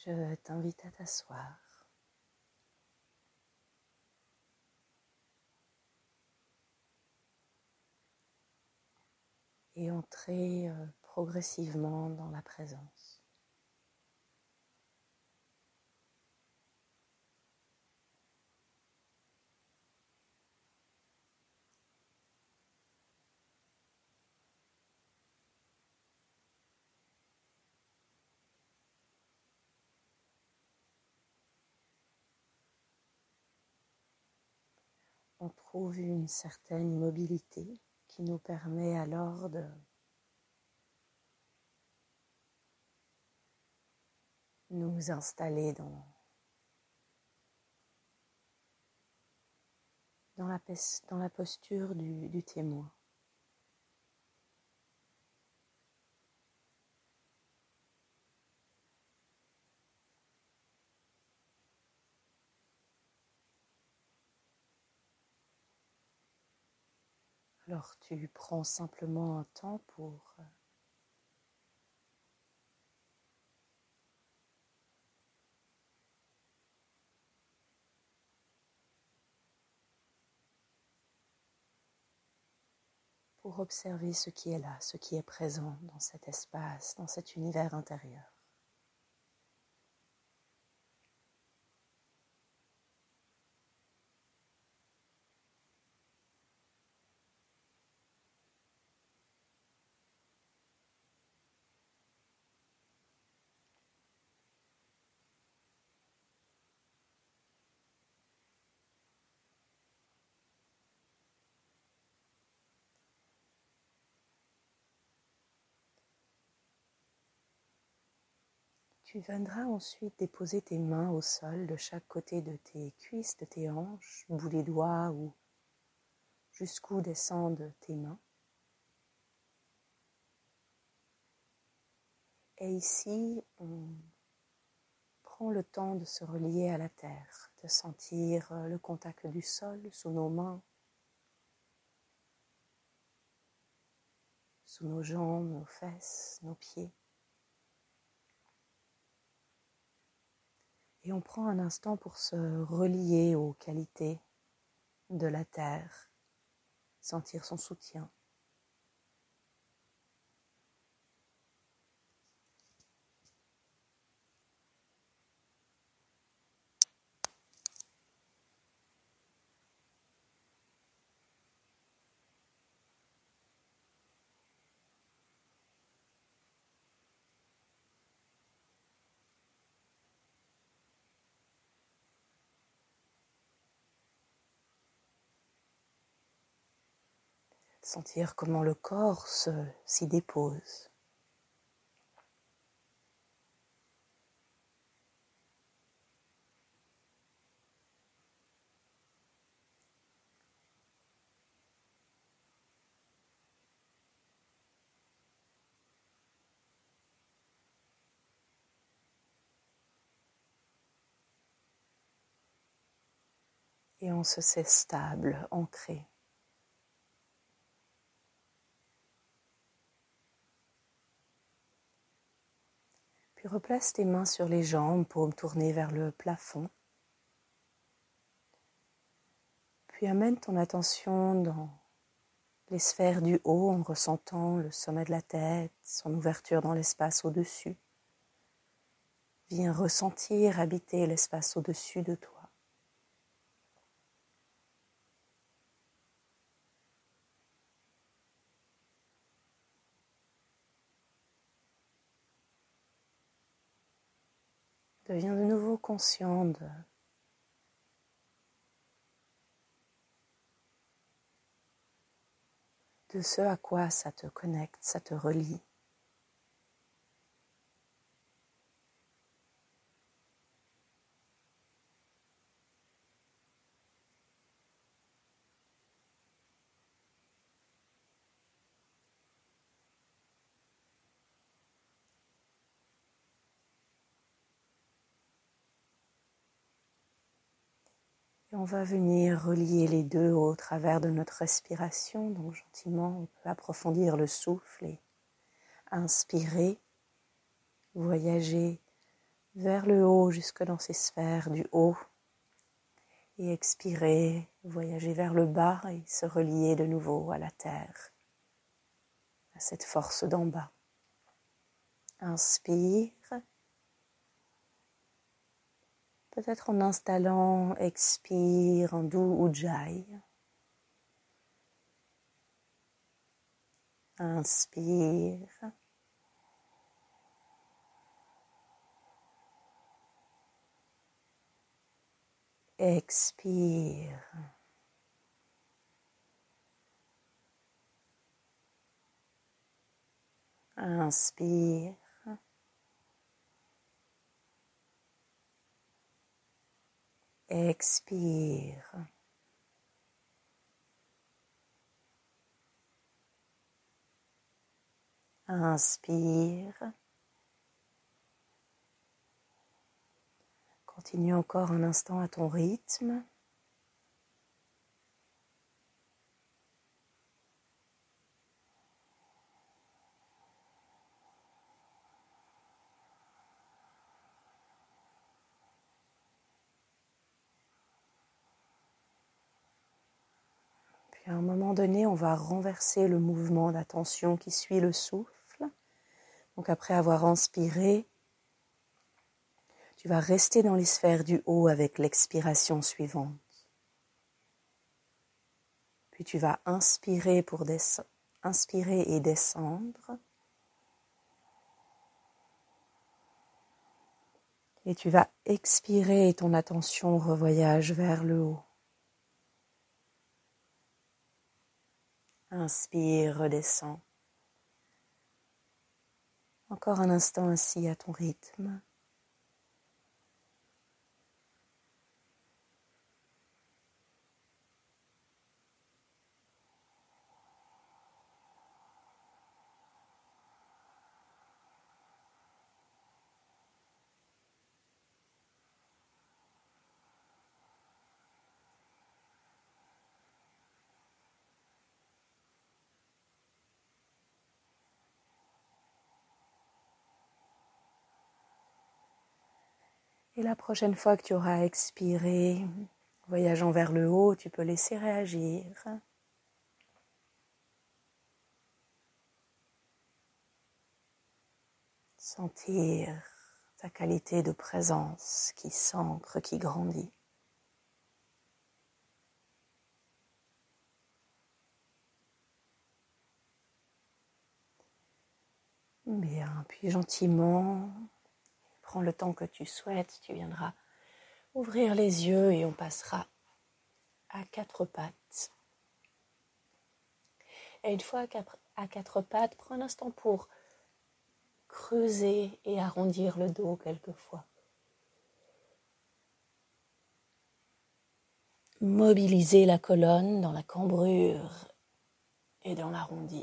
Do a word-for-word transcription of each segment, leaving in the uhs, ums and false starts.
Je t'invite à t'asseoir et entrer euh, progressivement dans la présence. On trouve une certaine mobilité qui nous permet alors de nous installer dans, dans, la, dans la posture du, du témoin. Alors tu prends simplement un temps pour pour observer ce qui est là, ce qui est présent dans cet espace, dans cet univers intérieur. Tu viendras ensuite déposer tes mains au sol de chaque côté de tes cuisses, de tes hanches, bout des doigts ou jusqu'où descendent tes mains. Et ici, on prend le temps de se relier à la terre, de sentir le contact du sol sous nos mains, sous nos jambes, nos fesses, nos pieds. Et on prend un instant pour se relier aux qualités de la terre, sentir son soutien. Sentir comment le corps se, s'y dépose. Et on se sait stable, ancré. Puis replace tes mains sur les jambes, paumes tournées vers le plafond. Puis amène ton attention dans les sphères du haut en ressentant le sommet de la tête, son ouverture dans l'espace au-dessus. Viens ressentir, habiter l'espace au-dessus de toi. Deviens de nouveau conscient de de ce à quoi ça te connecte, ça te relie. Et on va venir relier les deux au travers de notre respiration. Donc gentiment, on peut approfondir le souffle et inspirer, voyager vers le haut, jusque dans ces sphères du haut. Et expirer, voyager vers le bas et se relier de nouveau à la terre, à cette force d'en bas. Inspire. Peut-être en installant, expire en doux Ujjayi. Inspire. Expire. Inspire. Expire. Inspire. Continue encore un instant à ton rythme. Puis à un moment donné, on va renverser le mouvement d'attention qui suit le souffle. Donc après avoir inspiré, tu vas rester dans les sphères du haut avec l'expiration suivante. Puis tu vas inspirer pour descendre. Inspirer et descendre. Et tu vas expirer et ton attention revoyage vers le haut. Inspire, redescends. Encore un instant ainsi à ton rythme. Et la prochaine fois que tu auras expiré, voyageant vers le haut, tu peux laisser réagir. Sentir ta qualité de présence qui s'ancre, qui grandit. Bien, puis gentiment, prends le temps que tu souhaites, tu viendras ouvrir les yeux et on passera à quatre pattes. Et une fois à quatre pattes, prends un instant pour creuser et arrondir le dos quelquefois. Mobiliser la colonne dans la cambrure et dans l'arrondi.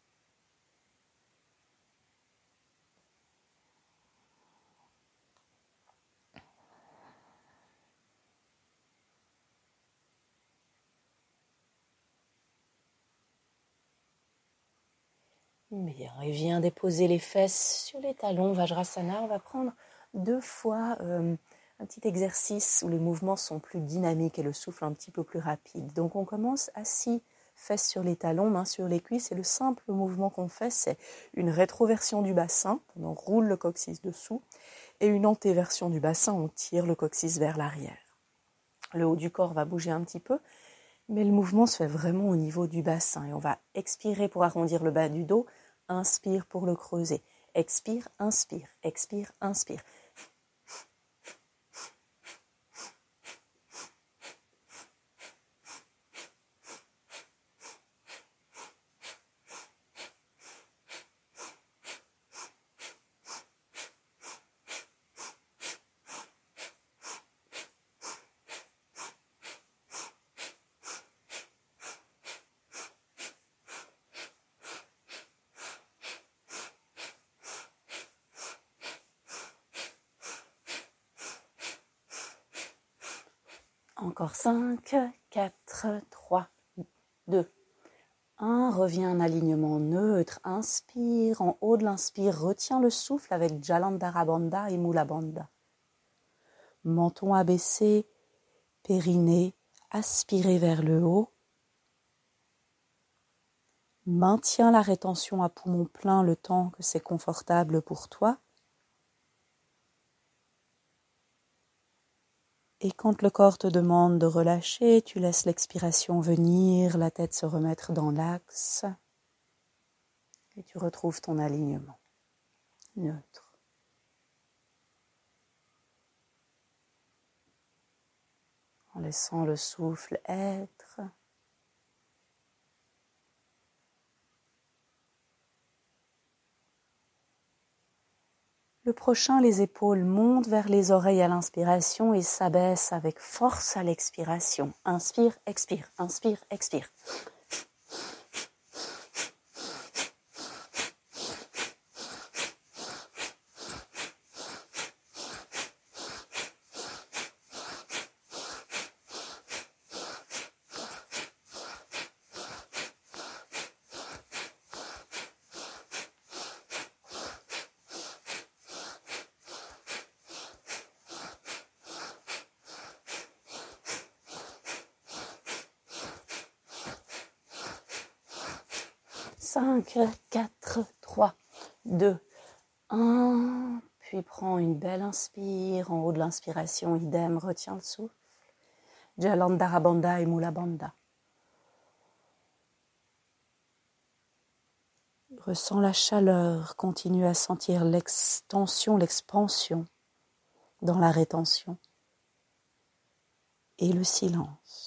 Bien, et viens déposer les fesses sur les talons, Vajrasana. On va prendre deux fois euh, un petit exercice où les mouvements sont plus dynamiques et le souffle un petit peu plus rapide. Donc on commence assis, fesses sur les talons, mains sur les cuisses. Et le simple mouvement qu'on fait, c'est une rétroversion du bassin. On roule le coccyx dessous. Et une antéversion du bassin, on tire le coccyx vers l'arrière. Le haut du corps va bouger un petit peu. Mais le mouvement se fait vraiment au niveau du bassin. Et on va expirer pour arrondir le bas du dos. Inspire pour le creuser. Expire, inspire, expire, inspire. Encore cinq, quatre, trois, deux, un. Reviens en alignement neutre. Inspire. En haut de l'inspire, retiens le souffle avec Jalandhara Bandha et Mula Bandha. menton abaissé, périnée aspiré vers le haut. Maintiens la rétention à poumon plein le temps que c'est confortable pour toi. Et quand le corps te demande de relâcher, tu laisses l'expiration venir, la tête se remettre dans l'axe et tu retrouves ton alignement neutre. En laissant le souffle être. Le prochain, les épaules montent vers les oreilles à l'inspiration et s'abaissent avec force à l'expiration. Inspire, expire, inspire, expire. cinq, quatre, trois, deux, un. Puis prends une belle inspire. En haut de l'inspiration, idem, retiens le souffle. Jalandhara Bandha et Mula Bandha. Ressens la chaleur. Continue à sentir l'extension, l'expansion dans la rétention. Et le silence.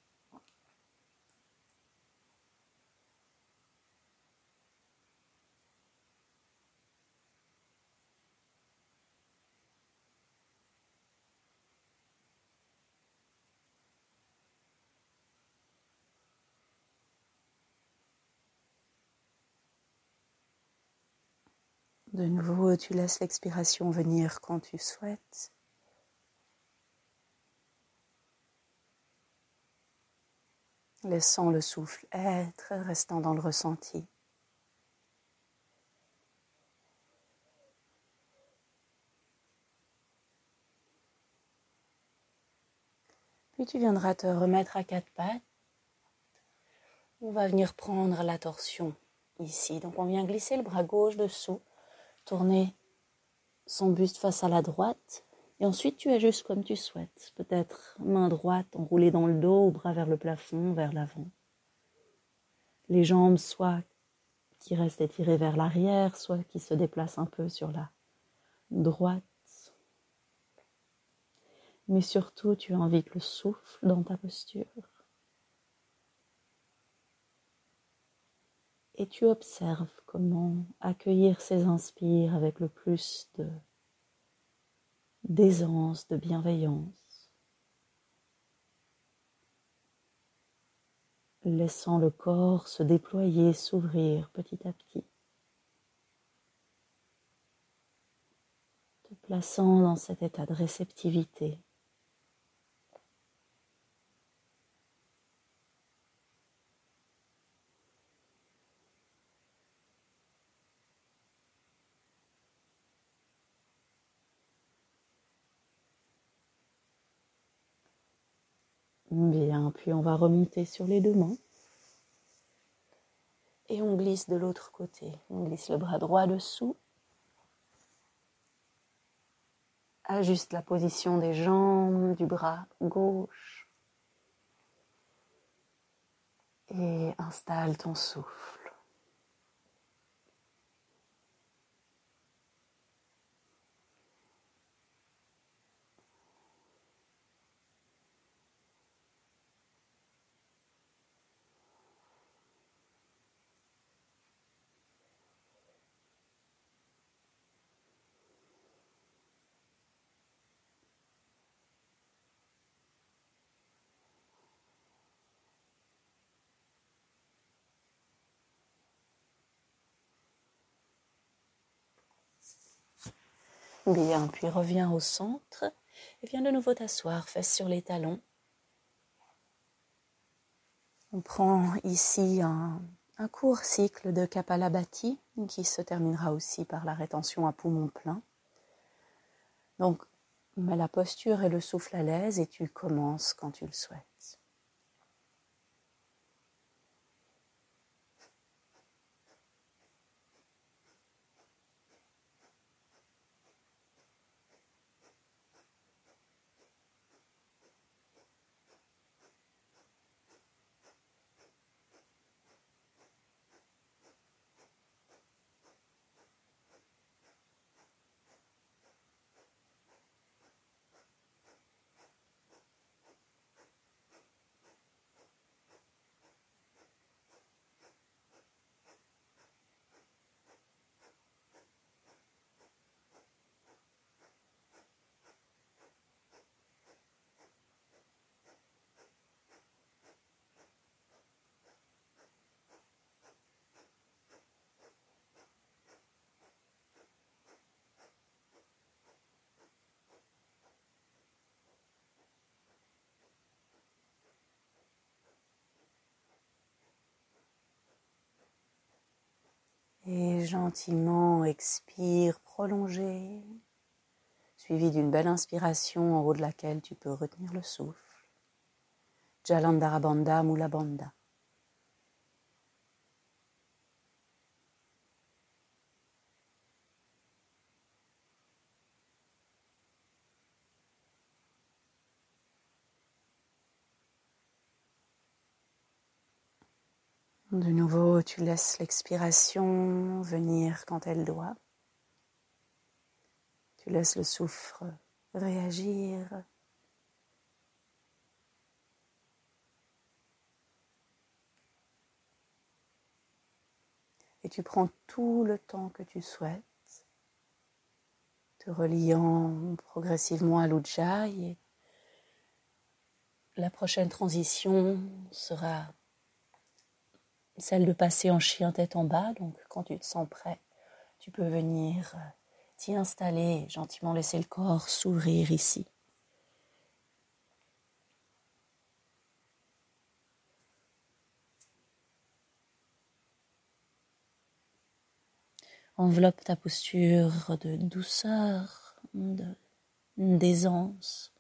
De nouveau, tu laisses l'expiration venir quand tu souhaites. Laissant le souffle être, restant dans le ressenti. Puis tu viendras te remettre à quatre pattes. On va venir prendre la torsion ici. Donc on vient glisser le bras gauche dessous, tourner son buste face à la droite. Et ensuite tu ajustes comme tu souhaites. Peut-être main droite enroulée dans le dos, ou bras vers le plafond, vers l'avant. Les jambes soit qui restent étirées vers l'arrière, soit qui se déplacent un peu sur la droite. Mais surtout, tu invites le souffle dans ta posture. Et tu observes comment accueillir ces inspires avec le plus de d'aisance, de bienveillance. Laissant le corps se déployer, s'ouvrir petit à petit. Te plaçant dans cet état de réceptivité. Bien, puis on va remonter sur les deux mains. Et on glisse de l'autre côté. On glisse le bras droit dessous. Ajuste la position des jambes, du bras gauche. Et installe ton souffle. Bien, puis reviens au centre et viens de nouveau t'asseoir, fesses sur les talons. On prend ici un, un court cycle de Kapalabhati qui se terminera aussi par la rétention à poumon plein. Donc, Mets la posture et le souffle à l'aise et tu commences quand tu le souhaites. Et gentiment expire, prolongé, suivi d'une belle inspiration en haut de laquelle tu peux retenir le souffle. Jalandhara Bandha, Mula Bandha. De nouveau, tu laisses l'expiration venir quand elle doit. Tu laisses le souffle réagir. Et tu prends tout le temps que tu souhaites, te reliant progressivement à l'Ujjayi. La prochaine transition sera celle de passer en chien tête en bas. Donc quand tu te sens prêt, tu peux venir t'y installer, gentiment laisser le corps s'ouvrir ici. Enveloppe ta posture de douceur, de, d'aisance.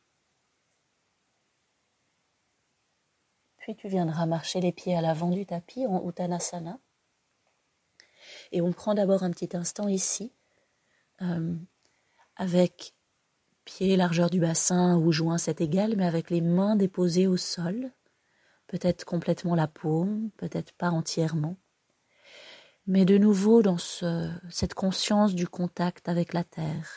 Puis tu viendras marcher les pieds à l'avant du tapis en Uttanasana. Et on prend d'abord un petit instant ici, euh, avec pieds largeur du bassin ou joints c'est égal, mais avec les mains déposées au sol, peut-être complètement la paume, peut-être pas entièrement. Mais de nouveau dans ce, cette conscience du contact avec la terre.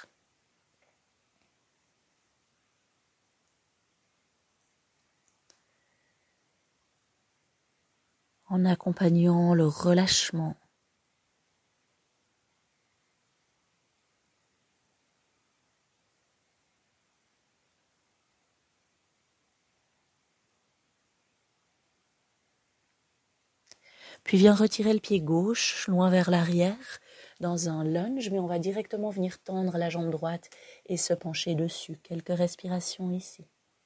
En accompagnant le relâchement. Puis viens retirer le pied gauche, loin vers l'arrière, dans un lunge, mais on va directement venir tendre la jambe droite et se pencher dessus. Quelques respirations ici.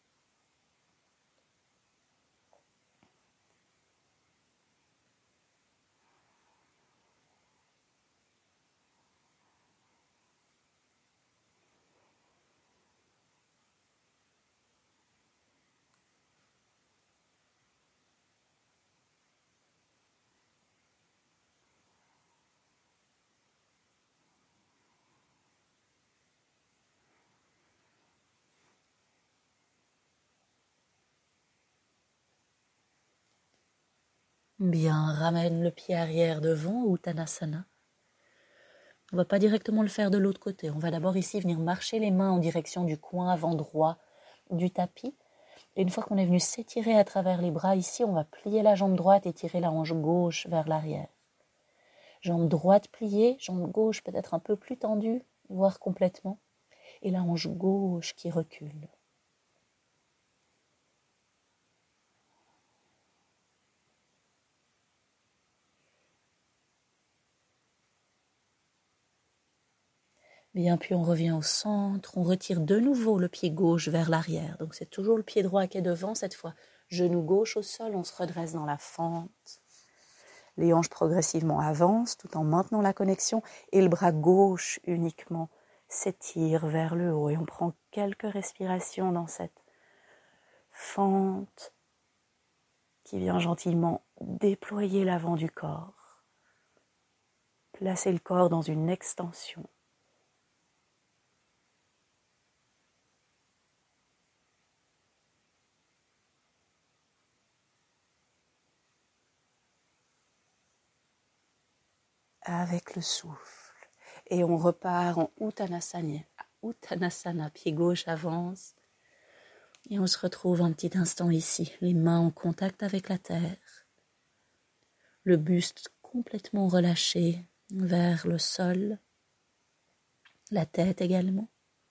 Bien, ramène le pied arrière devant, Uttanasana. On ne va pas directement le faire de l'autre côté. On va d'abord ici venir marcher les mains en direction du coin avant droit du tapis. Et une fois qu'on est venu s'étirer à travers les bras ici, on va plier la jambe droite et tirer la hanche gauche vers l'arrière. Jambe droite pliée, jambe gauche peut-être un peu plus tendue, voire complètement. Et la hanche gauche qui recule. Bien, puis on revient au centre, on retire de nouveau le pied gauche vers l'arrière. Donc c'est toujours le pied droit qui est devant cette fois. Genou gauche au sol, on se redresse dans la fente. Les hanches progressivement avancent tout en maintenant la connexion et le bras gauche uniquement s'étire vers le haut et on prend quelques respirations dans cette fente qui vient gentiment déployer l'avant du corps, placer le corps dans une extension. Avec le souffle. Et on repart en Uttanasana. Uttanasana, pied gauche avance. Et on se retrouve un petit instant ici, les mains en contact avec la terre. Le buste complètement relâché vers le sol. La tête également.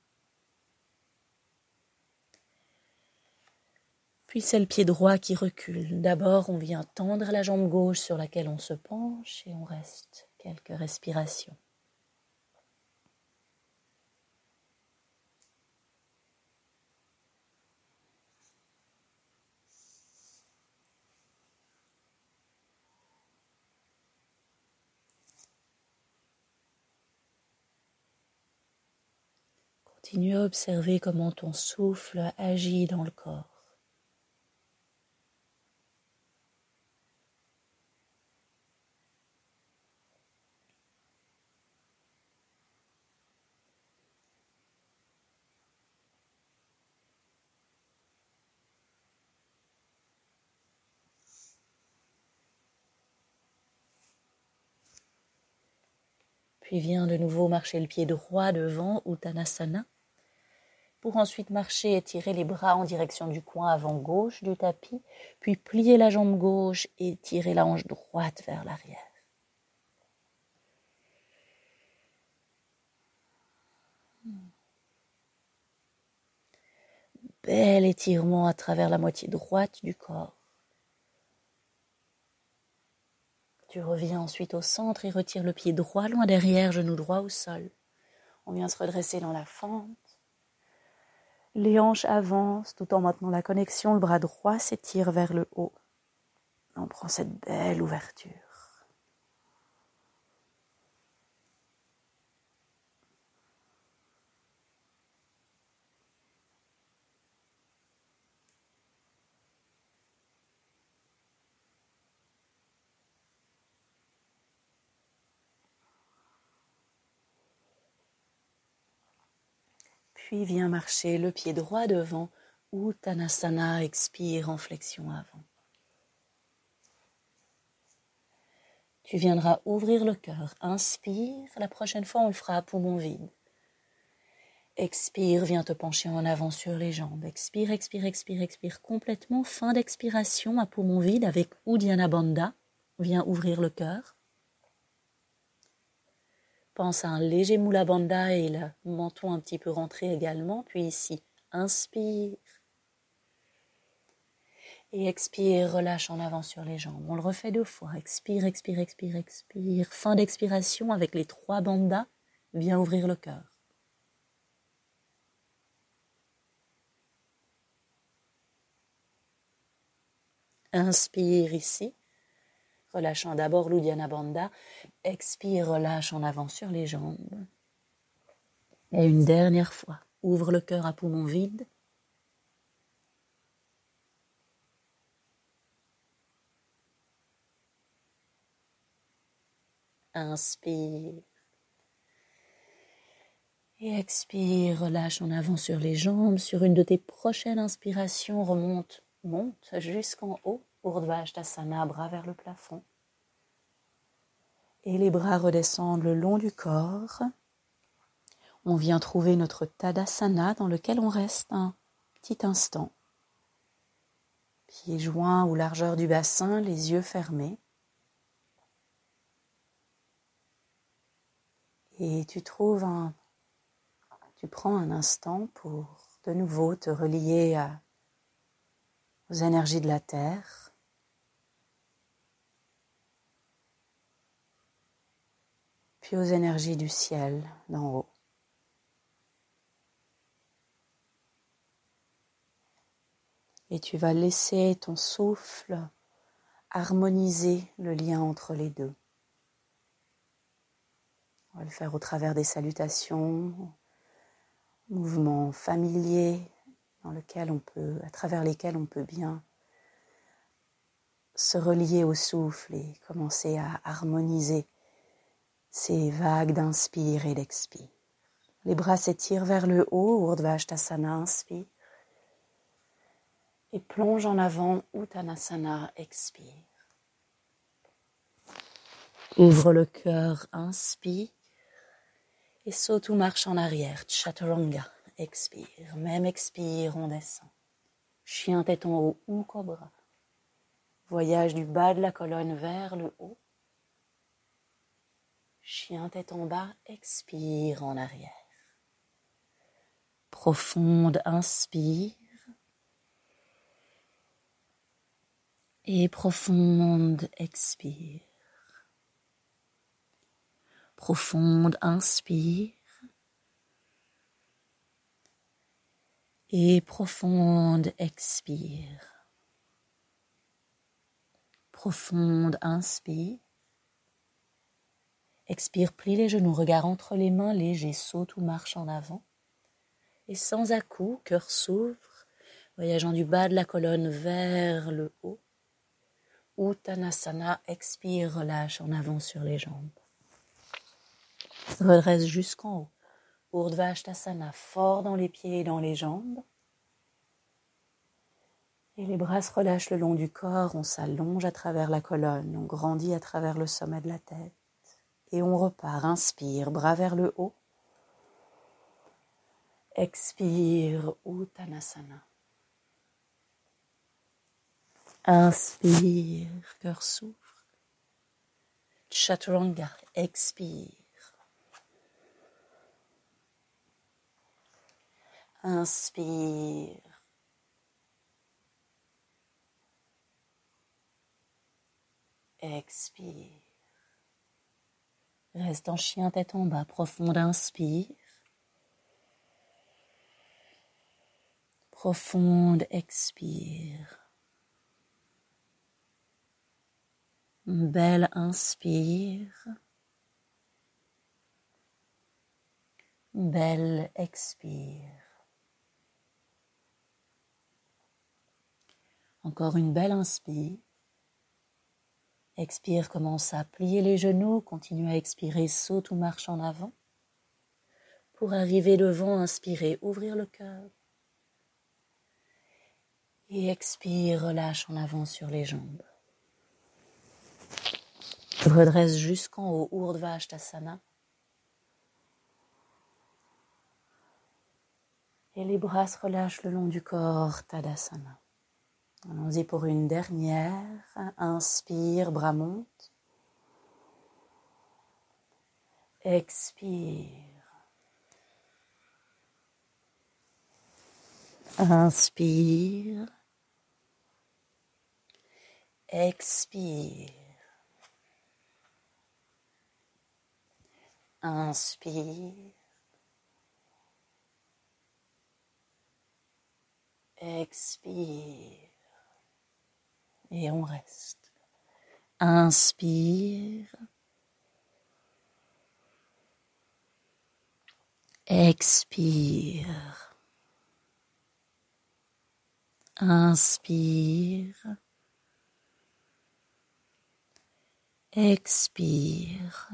Puis c'est le pied droit qui recule. D'abord, on vient tendre la jambe gauche sur laquelle on se penche et on reste quelques respirations. Continue à observer comment ton souffle agit dans le corps. Puis viens de nouveau marcher le pied droit devant, Uttanasana, pour ensuite marcher et tirer les bras en direction du coin avant gauche du tapis, puis plier la jambe gauche et tirer la hanche droite vers l'arrière. Bel étirement à travers la moitié droite du corps. Tu reviens ensuite au centre et retires le pied droit loin derrière, genou droit au sol. On vient se redresser dans la fente. Les hanches avancent tout en maintenant la connexion. Le bras droit s'étire vers le haut. On prend cette belle ouverture. Puis viens marcher le pied droit devant, Uttanasana, expire en flexion avant. Tu viendras ouvrir le cœur, inspire, la prochaine fois on le fera à poumon vide. Expire, viens te pencher en avant sur les jambes, expire, expire, expire, expire complètement, fin d'expiration à poumon vide avec Uddiyana Bandha, viens ouvrir le cœur. Pense à un léger Mula Bandha et le menton un petit peu rentré également. Puis ici, inspire. Et expire, relâche en avant sur les jambes. On le refait deux fois. Expire, expire, expire, expire. Fin d'expiration avec les trois bandhas. Viens ouvrir le cœur. Inspire ici. Relâchant d'abord l'Uddiyana Bandha. Expire, relâche en avant sur les jambes. Et une dernière fois, ouvre le cœur à poumon vide. Inspire. Et expire, relâche en avant sur les jambes. Sur une de tes prochaines inspirations, remonte, monte jusqu'en haut. Urdhva-Hastasana, bras vers le plafond. Et les bras redescendent le long du corps. On vient trouver notre Tadasana dans lequel on reste un petit instant. Pieds joints ou largeur du bassin, les yeux fermés. Et tu trouves un... Tu prends un instant pour de nouveau te relier à, aux énergies de la terre. Puis aux énergies du ciel d'en haut. Et tu vas laisser ton souffle harmoniser le lien entre les deux. On va le faire au travers des salutations, mouvements familiers dans lequel on peut, à travers lesquels on peut bien se relier au souffle et commencer à harmoniser ces vagues d'inspire et d'expire. Les bras s'étirent vers le haut, Urdhva Hastasana, inspire. Et plonge en avant, Uttanasana, expire. Ouvre le cœur, inspire. Et saute ou marche en arrière, Chaturanga, expire. Même expire, on descend. Chien tête en haut ou cobra. Voyage du bas de la colonne vers le haut. Chien tête en bas, expire en arrière. Profonde inspire. Et profonde expire. Profonde inspire. Et profonde expire. Profonde inspire. Expire, plie les genoux, regard entre les mains, léger, saute ou marche en avant. Et sans à-coups, cœur s'ouvre, voyageant du bas de la colonne vers le haut. Uttanasana, expire, relâche en avant sur les jambes. Redresse jusqu'en haut. Urdhva Hastasana, fort dans les pieds et dans les jambes. Et les bras se relâchent le long du corps, on s'allonge à travers la colonne, on grandit à travers le sommet de la tête. Et on repart, inspire, bras vers le haut. Expire, Uttanasana. Inspire, cœur s'ouvre. Chaturanga, expire. Inspire. Expire. Reste en chien tête en bas, profonde inspire. Profonde expire. Belle inspire. Belle expire. Encore une belle inspire. Expire, commence à plier les genoux, continue à expirer, saute ou marche en avant. Pour arriver devant, inspirer, ouvrir le cœur. Et expire, relâche en avant sur les jambes. Redresse jusqu'en haut, Urdhva Hastasana. Et les bras se relâchent le long du corps, Tadasana. Allons-y pour une dernière. Inspire, bras montent. Expire. Inspire. Expire. Inspire. Expire. Et on reste. Inspire. Expire. Inspire. Expire.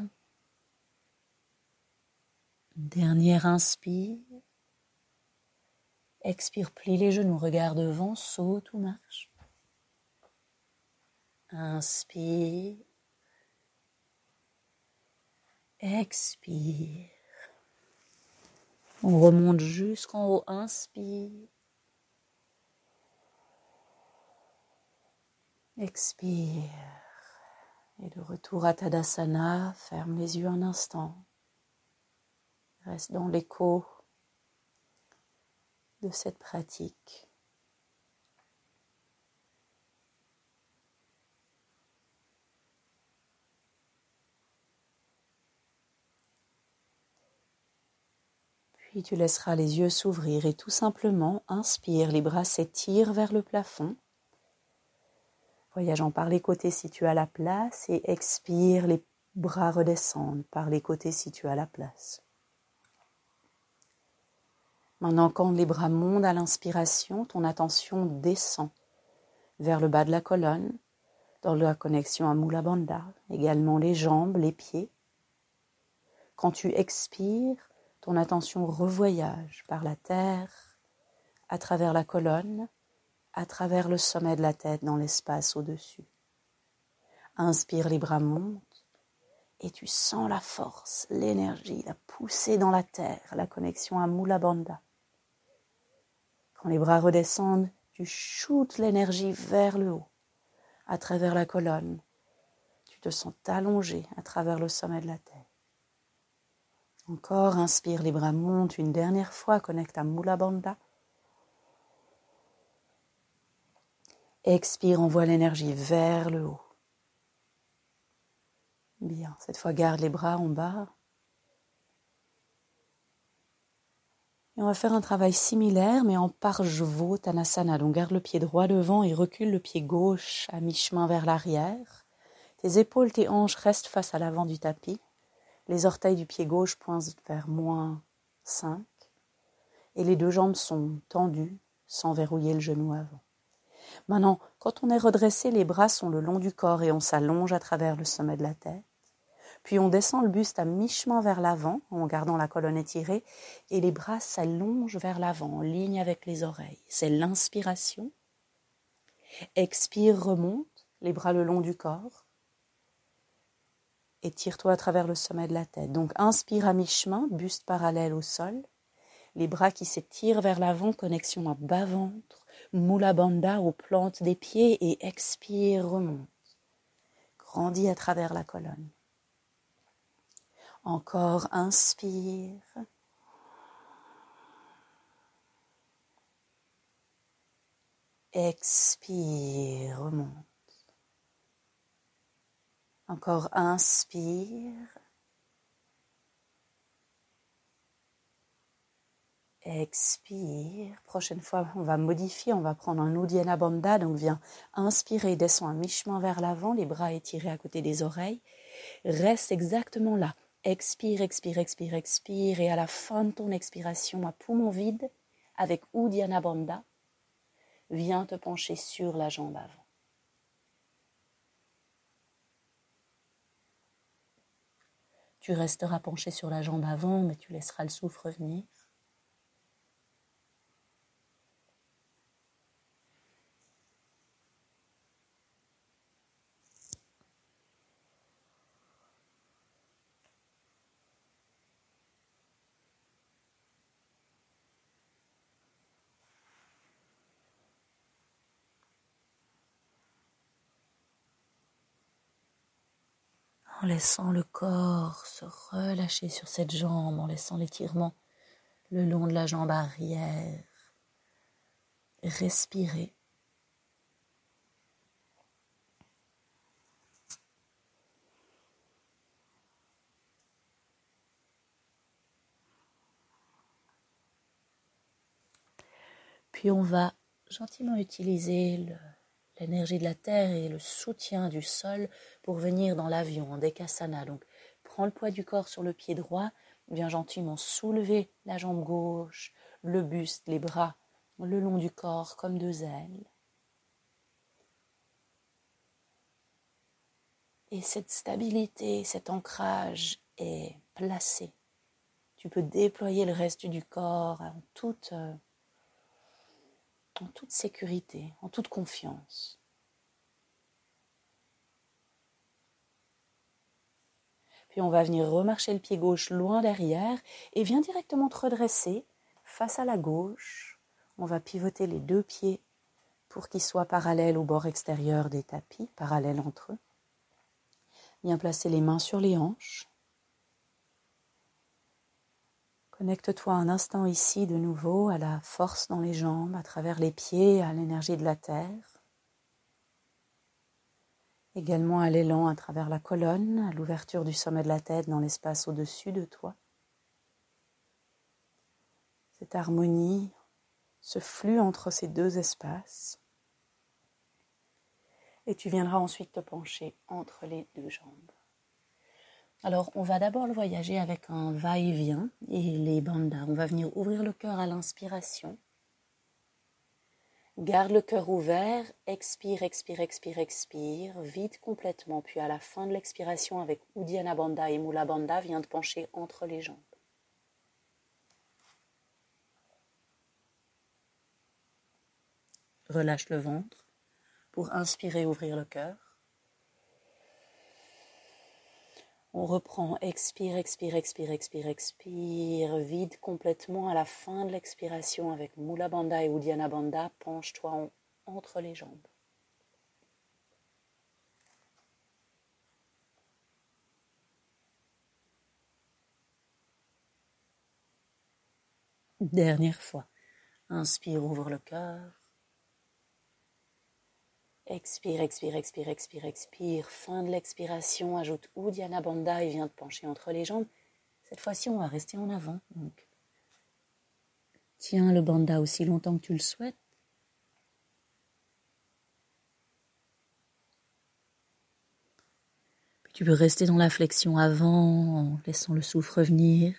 Dernière inspire. Expire, plie les genoux, regarde devant, saute ou marche. Inspire. Expire. On remonte jusqu'en haut, inspire. Expire. Et de retour à Tadasana, ferme les yeux un instant. Reste dans l'écho de cette pratique. Puis tu laisseras les yeux s'ouvrir et tout simplement inspire, les bras s'étirent vers le plafond. Voyageant par les côtés si tu as la place et expire, les bras redescendent par les côtés si tu as la place. Maintenant, quand les bras montent à l'inspiration, ton attention descend vers le bas de la colonne, dans la connexion à Mula Bandha, également les jambes, les pieds. Quand tu expires, ton attention revoyage par la terre, à travers la colonne, à travers le sommet de la tête dans l'espace au-dessus. Inspire, les bras montent et tu sens la force, l'énergie, la poussée dans la terre, la connexion à Mula Bandha. Quand les bras redescendent, tu shootes l'énergie vers le haut, à travers la colonne. Tu te sens allongé à travers le sommet de la tête. Encore, inspire, les bras montent une dernière fois, connecte à Mula Bandha. Expire, envoie l'énergie vers le haut. Bien, cette fois garde les bras en bas. Et on va faire un travail similaire mais en Parshvottanasana. Donc garde le pied droit devant et recule le pied gauche à mi-chemin vers l'arrière. Tes épaules, tes hanches restent face à l'avant du tapis. Les orteils du pied gauche pointent vers moins cinq. Et les deux jambes sont tendues sans verrouiller le genou avant. Maintenant, quand on est redressé, les bras sont le long du corps et on s'allonge à travers le sommet de la tête. Puis on descend le buste à mi-chemin vers l'avant en gardant la colonne étirée et les bras s'allongent vers l'avant en ligne avec les oreilles. C'est l'inspiration. Expire, remonte, les bras le long du corps. Étire-toi à travers le sommet de la tête. Donc inspire à mi-chemin, buste parallèle au sol. Les bras qui s'étirent vers l'avant, connexion à bas-ventre, Mula Bandha aux plantes des pieds et expire, remonte. Grandis à travers la colonne. Encore, inspire. Expire, remonte. Encore, inspire. Expire. Prochaine fois, on va modifier, on va prendre un Uddiyana Bandha. Donc, viens inspirer, descends à mi-chemin vers l'avant, les bras étirés à côté des oreilles. Reste exactement là. Expire, expire, expire, expire. Et à la fin de ton expiration, à poumon vide, avec Uddiyana Bandha, viens te pencher sur la jambe avant. Tu resteras penché sur la jambe avant, mais tu laisseras le souffle revenir. En laissant le corps se relâcher sur cette jambe, en laissant l'étirement le long de la jambe arrière. Respirer. Puis on va gentiment utiliser le, l'énergie de la terre et le soutien du sol pour venir dans l'avion, en Dekasana. Donc, prends le poids du corps sur le pied droit, viens gentiment soulever la jambe gauche, le buste, les bras le long du corps comme deux ailes. Et cette stabilité, cet ancrage est placé. Tu peux déployer le reste du corps en toute, en toute sécurité, en toute confiance. Puis on va venir remarcher le pied gauche loin derrière et viens directement te redresser face à la gauche. On va pivoter les deux pieds pour qu'ils soient parallèles au bord extérieur des tapis, parallèles entre eux. Viens placer les mains sur les hanches. Connecte-toi un instant ici de nouveau à la force dans les jambes, à travers les pieds, à l'énergie de la terre. Également à l'élan à travers la colonne, à l'ouverture du sommet de la tête dans l'espace au-dessus de toi. Cette harmonie, ce flux entre ces deux espaces. Et tu viendras ensuite te pencher entre les deux jambes. Alors, on va d'abord le voyager avec un va-et-vient et les bandhas. On va venir ouvrir le cœur à l'inspiration. Garde le cœur ouvert, expire, expire, expire, expire, vide complètement. Puis à la fin de l'expiration avec Uddiyana Bandha et Mula Bandha, viens te pencher entre les jambes. Relâche le ventre pour inspirer, ouvrir le cœur. On reprend, expire, expire, expire, expire, expire, vide complètement à la fin de l'expiration avec Mula Bandha et Uddiyana Bandha, penche-toi en, entre les jambes. Dernière fois, inspire, ouvre le cœur. Expire, expire, expire, expire, expire. Fin de l'expiration, ajoute Uddiyana Bandha et viens te pencher entre les jambes. Cette fois-ci, on va rester en avant. Donc, tiens le bandha aussi longtemps que tu le souhaites. Puis tu peux rester dans la flexion avant en laissant le souffle revenir.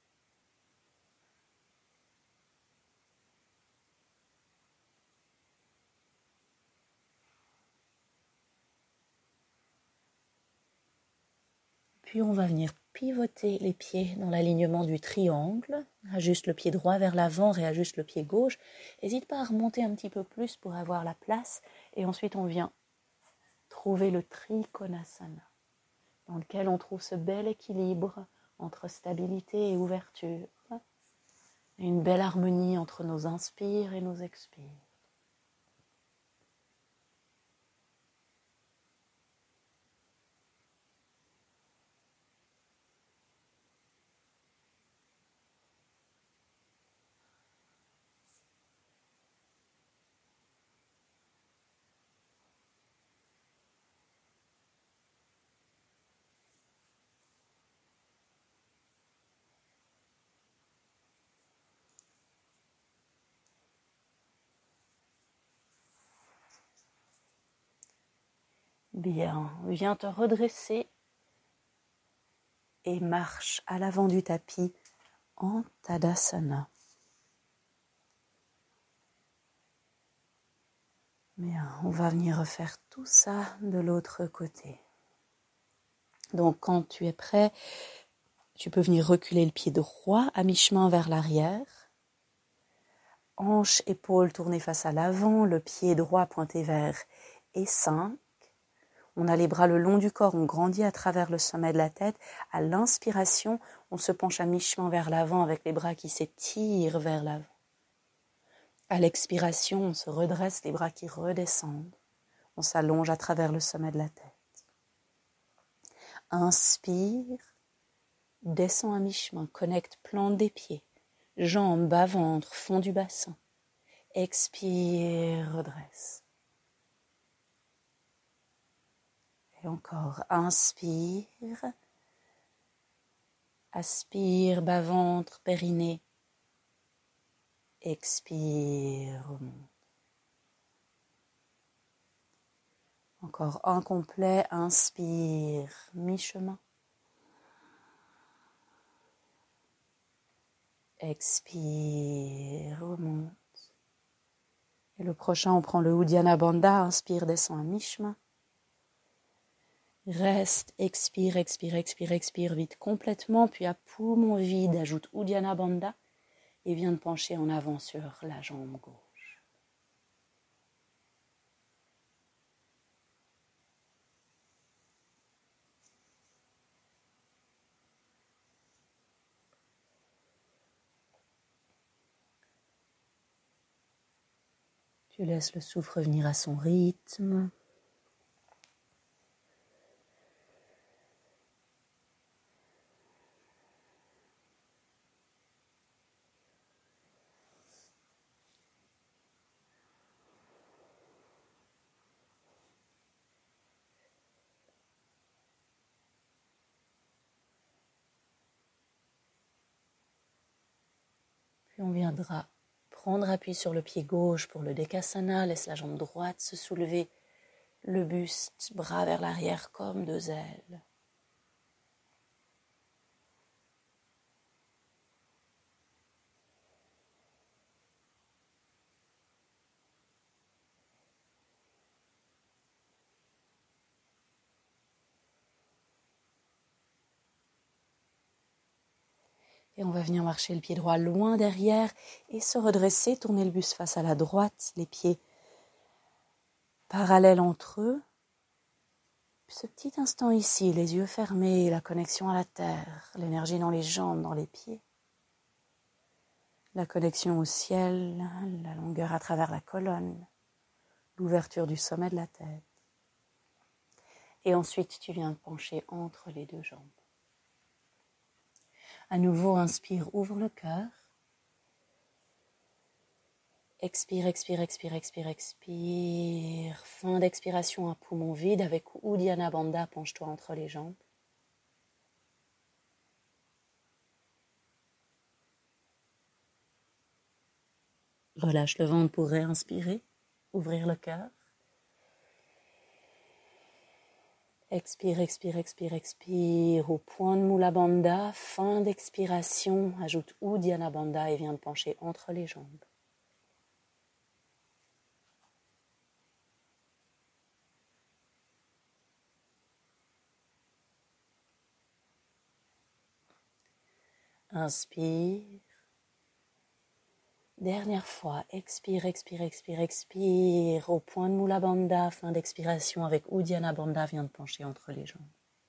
Puis on va venir pivoter les pieds dans l'alignement du triangle. Ajuste le pied droit vers l'avant, réajuste le pied gauche. N'hésite pas à remonter un petit peu plus pour avoir la place. Et ensuite on vient trouver le Trikonasana, dans lequel on trouve ce bel équilibre entre stabilité et ouverture. Une belle harmonie entre nos inspires et nos expires. Bien, viens te redresser et marche à l'avant du tapis en Tadasana. Bien, on va venir refaire tout ça de l'autre côté. Donc quand tu es prêt, tu peux venir reculer le pied droit à mi-chemin vers l'arrière. Hanches, épaules tournées face à l'avant, le pied droit pointé vers et cinq. On a les bras le long du corps, on grandit à travers le sommet de la tête. À l'inspiration, on se penche à mi-chemin vers l'avant avec les bras qui s'étirent vers l'avant. À l'expiration, on se redresse, les bras qui redescendent. On s'allonge à travers le sommet de la tête. Inspire, descend à mi-chemin, connecte, plante des pieds, jambes, bas, ventre, fond du bassin. Expire, redresse. Et encore, inspire, aspire, bas-ventre, périnée, expire, remonte. Encore incomplet, inspire, mi-chemin. Expire, remonte. Et le prochain, on prend le Uddiyana Bandha, inspire, descend à mi-chemin. Reste, expire, expire, expire, expire, vide complètement, puis à poumon vide, ajoute Uddiyana Bandha et viens te pencher en avant sur la jambe gauche. Tu laisses le souffle revenir à son rythme. Puis on viendra prendre appui sur le pied gauche pour le Dekasana, laisse la jambe droite se soulever, le buste, bras vers l'arrière comme deux ailes. Et on va venir marcher le pied droit loin derrière et se redresser, tourner le buste face à la droite, les pieds parallèles entre eux. Ce petit instant ici, les yeux fermés, la connexion à la terre, l'énergie dans les jambes, dans les pieds. La connexion au ciel, la longueur à travers la colonne, l'ouverture du sommet de la tête. Et ensuite, tu viens te pencher entre les deux jambes. À nouveau, inspire, ouvre le cœur. Expire, expire, expire, expire, expire. Fin d'expiration à poumon vide avec Uddiyana Bandha, penche-toi entre les jambes. Relâche le ventre pour réinspirer, ouvrir le cœur. Expire, expire, expire, expire. Au point de Mula Bandha, fin d'expiration, ajoute Uddiyana Bandha et viens te pencher entre les jambes. Inspire. Dernière fois, expire, expire, expire, expire. Au point de Mula Bandha, fin d'expiration avec Uddiyana Bandha, viens te pencher entre les jambes.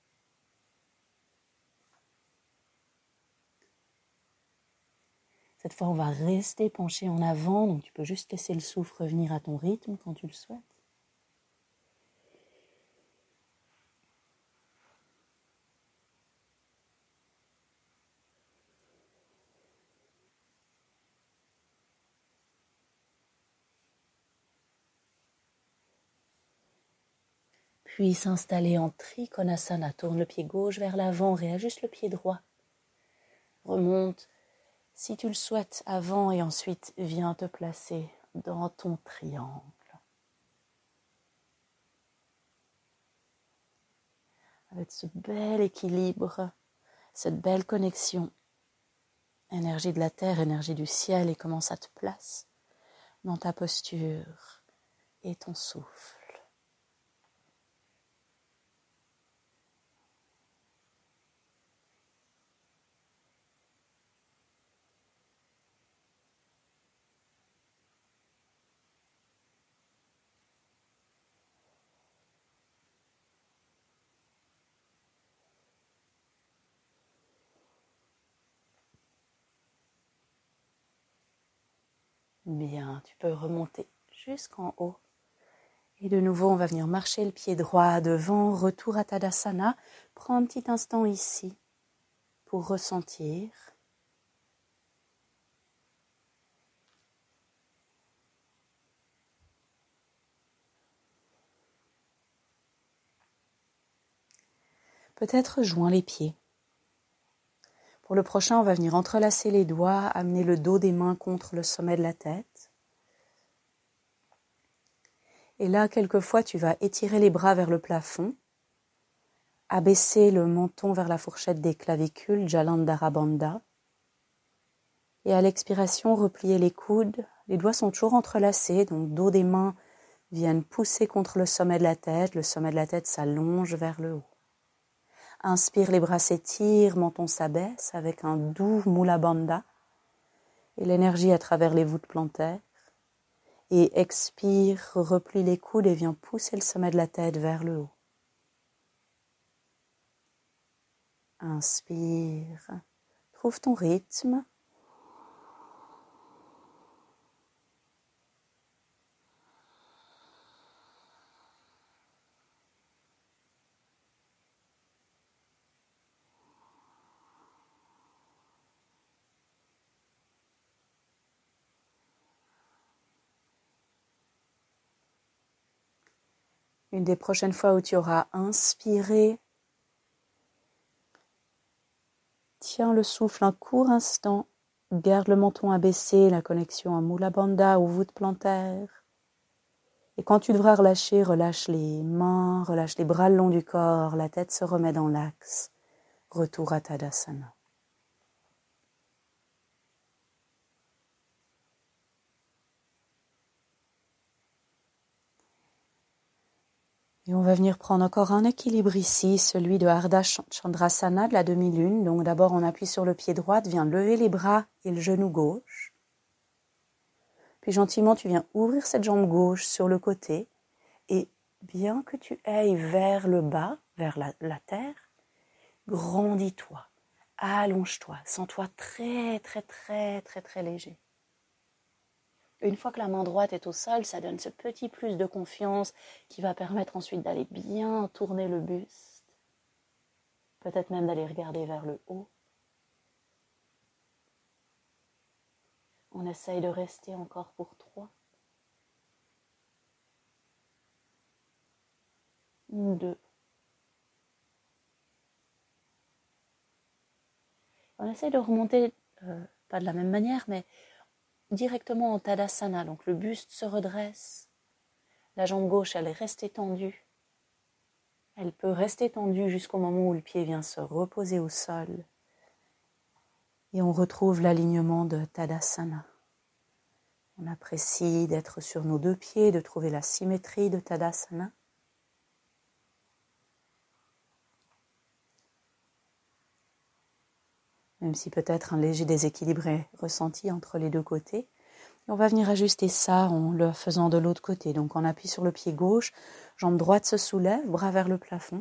Cette fois, on va rester penché en avant, donc tu peux juste laisser le souffle revenir à ton rythme quand tu le souhaites. Puis s'installer en Trikonasana, tourne le pied gauche vers l'avant, réajuste le pied droit. Remonte, si tu le souhaites, avant et ensuite viens te placer dans ton triangle. Avec ce bel équilibre, cette belle connexion, énergie de la terre, énergie du ciel, et comment ça te place dans ta posture et ton souffle. Bien, tu peux remonter jusqu'en haut. Et de nouveau, on va venir marcher le pied droit devant, retour à Tadasana. Prends un petit instant ici pour ressentir. Peut-être joins les pieds. Pour le prochain, on va venir entrelacer les doigts, amener le dos des mains contre le sommet de la tête. Et là, quelquefois, tu vas étirer les bras vers le plafond, abaisser le menton vers la fourchette des clavicules, Jalandhara Bandha. Et à l'expiration, replier les coudes. Les doigts sont toujours entrelacés, donc dos des mains viennent pousser contre le sommet de la tête. Le sommet de la tête s'allonge vers le haut. Inspire, les bras s'étirent, menton s'abaisse avec un doux Mula Bandha et l'énergie à travers les voûtes plantaires. Et expire, replie les coudes et viens pousser le sommet de la tête vers le haut. Inspire, trouve ton rythme. Une des prochaines fois où tu auras inspiré, tiens le souffle un court instant, garde le menton abaissé, la connexion à Mula Bandha ou voûte plantaire. Et quand tu devras relâcher, relâche les mains, relâche les bras le long du corps, la tête se remet dans l'axe. Retour à Tadasana. Et on va venir prendre encore un équilibre ici, celui de Ardha Chandrasana, de la demi-lune. Donc d'abord on appuie sur le pied droit, tu viens lever les bras et le genou gauche. Puis gentiment tu viens ouvrir cette jambe gauche sur le côté. Et bien que tu ailles vers le bas, vers la, la terre, grandis-toi, allonge-toi, sens-toi très très très très très léger. Une fois que la main droite est au sol, ça donne ce petit plus de confiance qui va permettre ensuite d'aller bien tourner le buste. Peut-être même d'aller regarder vers le haut. On essaye de rester encore pour trois. Deux. On essaye de remonter, euh, pas de la même manière, mais directement en Tadasana. Donc le buste se redresse. La jambe gauche, elle reste étendue. Elle peut rester tendue jusqu'au moment où le pied vient se reposer au sol. Et on retrouve l'alignement de Tadasana. On apprécie d'être sur nos deux pieds, de trouver la symétrie de Tadasana. Même si peut-être un léger déséquilibre est ressenti entre les deux côtés. Et on va venir ajuster ça en le faisant de l'autre côté. Donc on appuie sur le pied gauche, jambe droite se soulève, bras vers le plafond.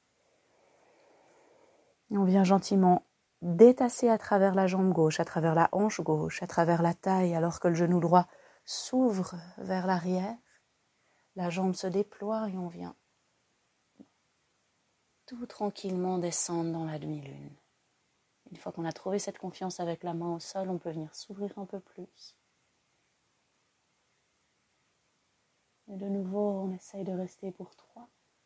Et on vient gentiment détasser à travers la jambe gauche, à travers la hanche gauche, à travers la taille, alors que le genou droit s'ouvre vers l'arrière. La jambe se déploie et on vient tout tranquillement descendre dans la demi-lune. Une fois qu'on a trouvé cette confiance avec la main au sol, on peut venir s'ouvrir un peu plus. Et de nouveau, on essaye de rester pour trois.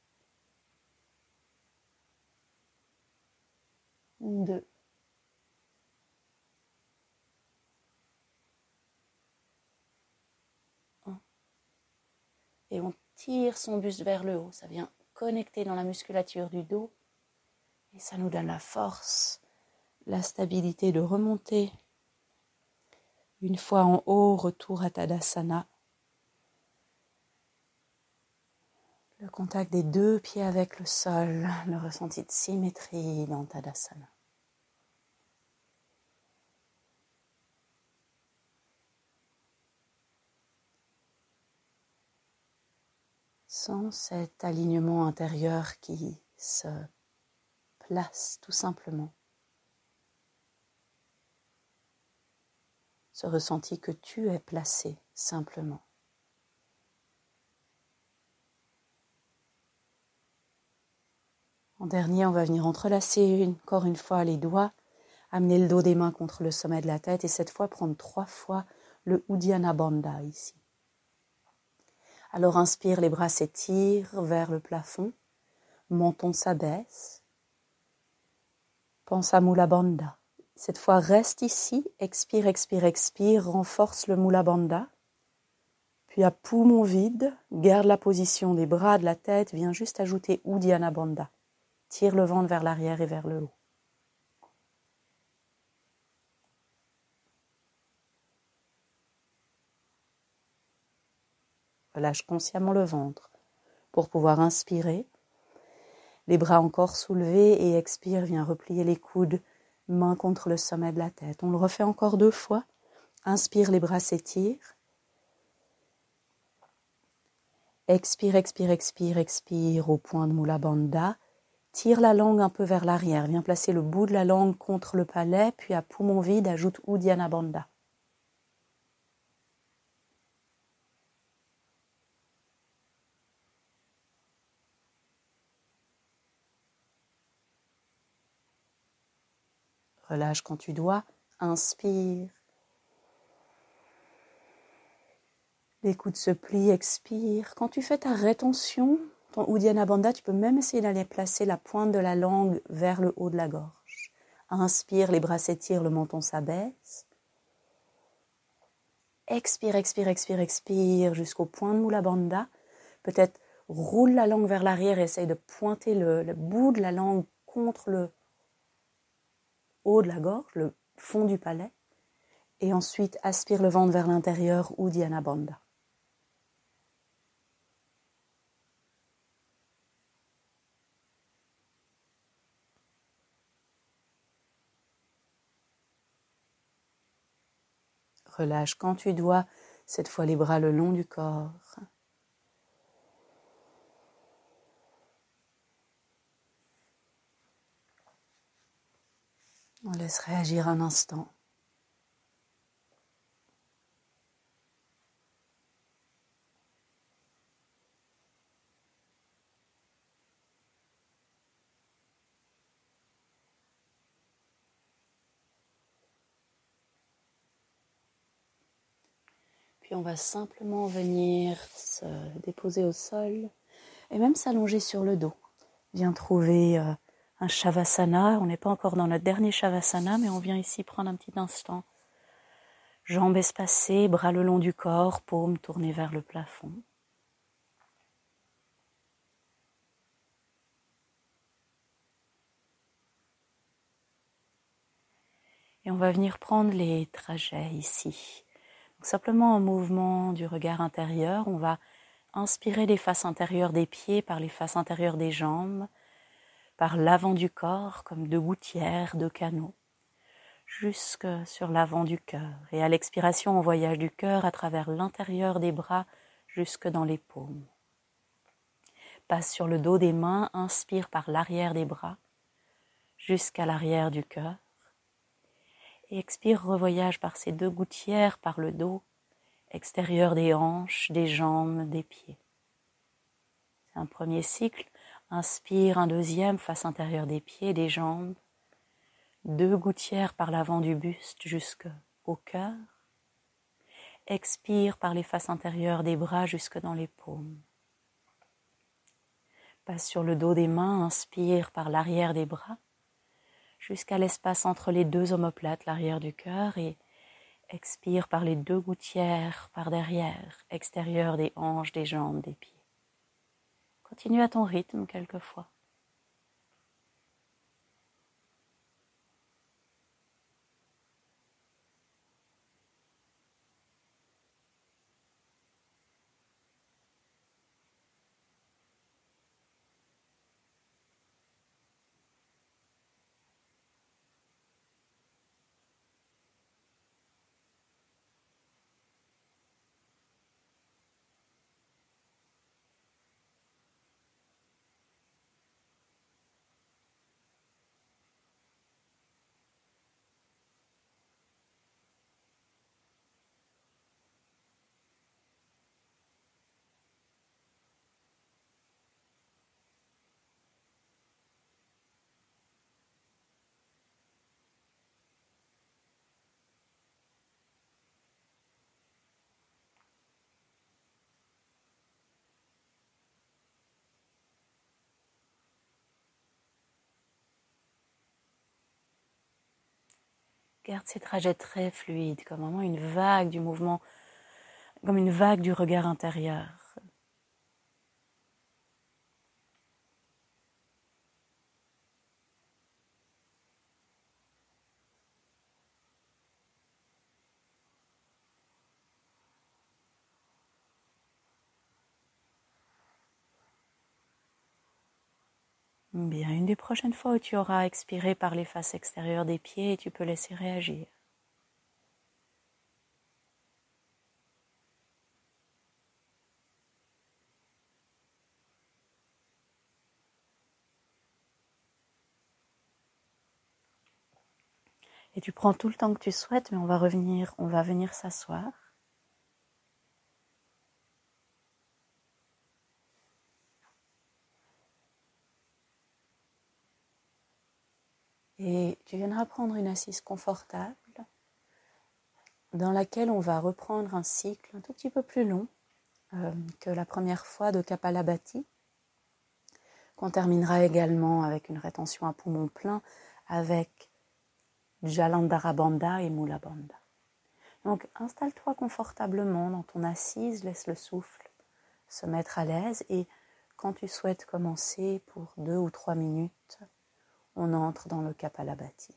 Deux. Un. Et on tire son buste vers le haut. Ça vient connecter dans la musculature du dos. Et ça nous donne la force, la stabilité de remonter. Une fois en haut, retour à Tadasana. Le contact des deux pieds avec le sol, le ressenti de symétrie dans Tadasana. Sans cet alignement intérieur qui se place tout simplement. Ce ressenti que tu es placé simplement. En dernier, on va venir entrelacer encore une fois les doigts, amener le dos des mains contre le sommet de la tête et cette fois prendre trois fois le Uddiyana Bandha ici. Alors inspire, les bras s'étirent vers le plafond, menton s'abaisse. Pense à Mula Bandha. Cette fois, reste ici, expire, expire, expire, renforce le Mula Bandha. Puis à poumon vide, garde la position des bras, de la tête, viens juste ajouter Uddiyana Bandha. Tire le ventre vers l'arrière et vers le haut. Relâche consciemment le ventre pour pouvoir inspirer. Les bras encore soulevés et expire, viens replier les coudes, main contre le sommet de la tête. On le refait encore deux fois. Inspire, les bras s'étirent. Expire, expire, expire, expire au point de Mula Bandha. Tire la langue un peu vers l'arrière. Viens placer le bout de la langue contre le palais, puis à poumon vide, ajoute Uddiyana Bandha. Relâche quand tu dois. Inspire. Les coudes se plient, expire. Quand tu fais ta rétention, ton Uddiyana Bandha, tu peux même essayer d'aller placer la pointe de la langue vers le haut de la gorge. Inspire, les bras s'étirent, le menton s'abaisse. Expire, expire, expire, expire jusqu'au point de Mula Bandha. Peut-être roule la langue vers l'arrière et essaye de pointer le, le bout de la langue contre le haut de la gorge, le fond du palais. Et ensuite, aspire le ventre vers l'intérieur, Uddiyana Bandha. Relâche quand tu dois, cette fois les bras le long du corps. On laisse réagir un instant. Puis on va simplement venir se déposer au sol et même s'allonger sur le dos. Viens trouver euh, un Shavasana. On n'est pas encore dans notre dernier Shavasana, mais on vient ici prendre un petit instant. Jambes espacées, bras le long du corps, paumes tournées vers le plafond. Et on va venir prendre les trajets ici. Donc simplement en mouvement du regard intérieur, on va inspirer les faces intérieures des pieds par les faces intérieures des jambes, par l'avant du corps comme deux gouttières, deux canaux, jusque sur l'avant du cœur. Et à l'expiration, on voyage du cœur à travers l'intérieur des bras jusque dans les paumes. Passe sur le dos des mains, inspire par l'arrière des bras jusqu'à l'arrière du cœur. Et expire, revoyage par ces deux gouttières, par le dos, extérieur des hanches, des jambes, des pieds. C'est un premier cycle. Inspire, un deuxième, face intérieure des pieds, des jambes. Deux gouttières par l'avant du buste jusqu'au cœur. Expire par les faces intérieures des bras jusque dans les paumes. Passe sur le dos des mains, inspire par l'arrière des bras jusqu'à l'espace entre les deux omoplates, l'arrière du cœur, et expire par les deux gouttières par derrière, extérieur des hanches, des jambes, des pieds. Continue à ton rythme quelquefois. Garde ces trajets très fluides, comme vraiment une vague du mouvement, comme une vague du regard intérieur. Bien, une des prochaines fois où tu auras expiré par les faces extérieures des pieds, tu peux laisser réagir. Et tu prends tout le temps que tu souhaites, mais on va revenir, on va venir s'asseoir. Et tu viendras prendre une assise confortable dans laquelle on va reprendre un cycle un tout petit peu plus long euh, que la première fois de Kapalabhati, qu'on terminera également avec une rétention à poumon plein avec Jalandhara Bandha et Mula Bandha. Donc installe-toi confortablement dans ton assise, laisse le souffle se mettre à l'aise et quand tu souhaites commencer pour deux ou trois minutes, on entre dans le Kapalabhati.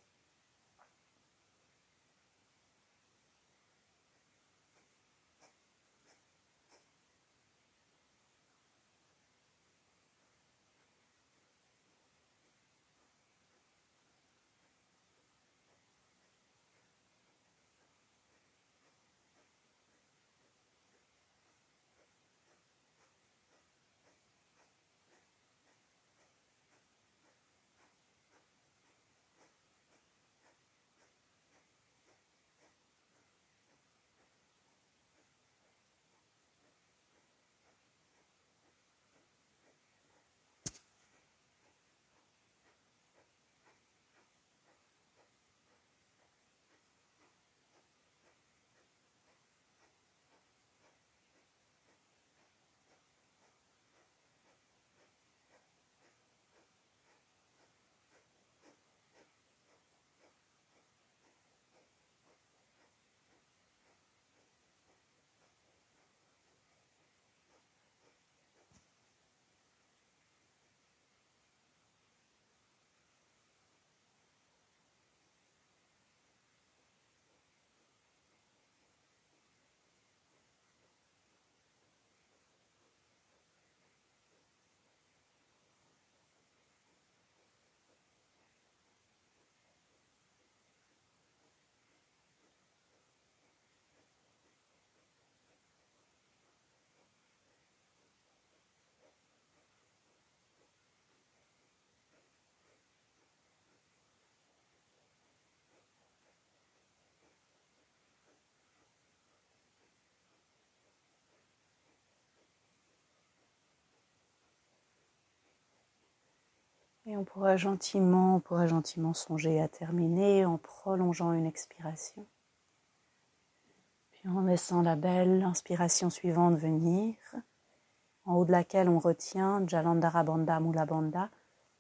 Et on pourra gentiment, on pourra gentiment songer à terminer en prolongeant une expiration. Puis en laissant la belle inspiration suivante venir, en haut de laquelle on retient Jalandhara Bandha Mula Bandha.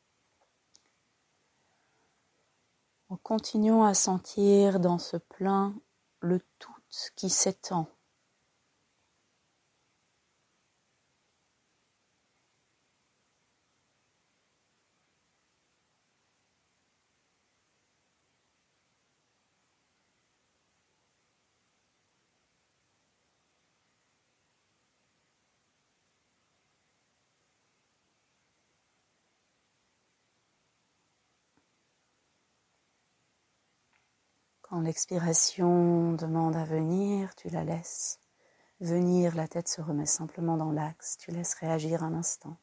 En continuant à sentir dans ce plein le tout qui s'étend. Quand l'expiration demande à venir, tu la laisses venir, la tête se remet simplement dans l'axe, tu laisses réagir un instant.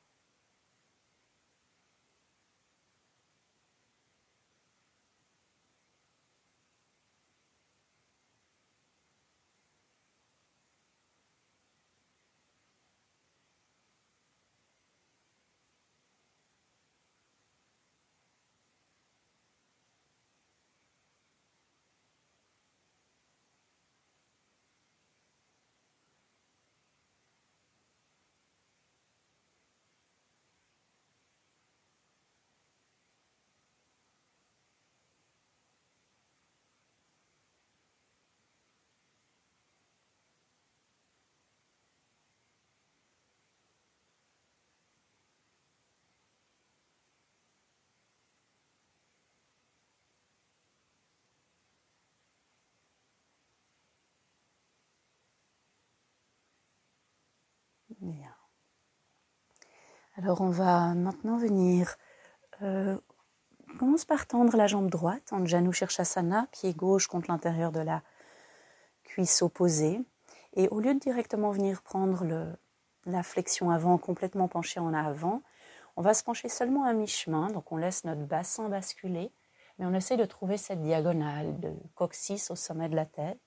Bien. Alors on va maintenant venir, euh, on commence par tendre la jambe droite en Janu Shirshasana, pied gauche contre l'intérieur de la cuisse opposée. Et au lieu de directement venir prendre le, la flexion avant, complètement penchée en avant, on va se pencher seulement à mi-chemin, donc on laisse notre bassin basculer, mais on essaie de trouver cette diagonale de coccyx au sommet de la tête,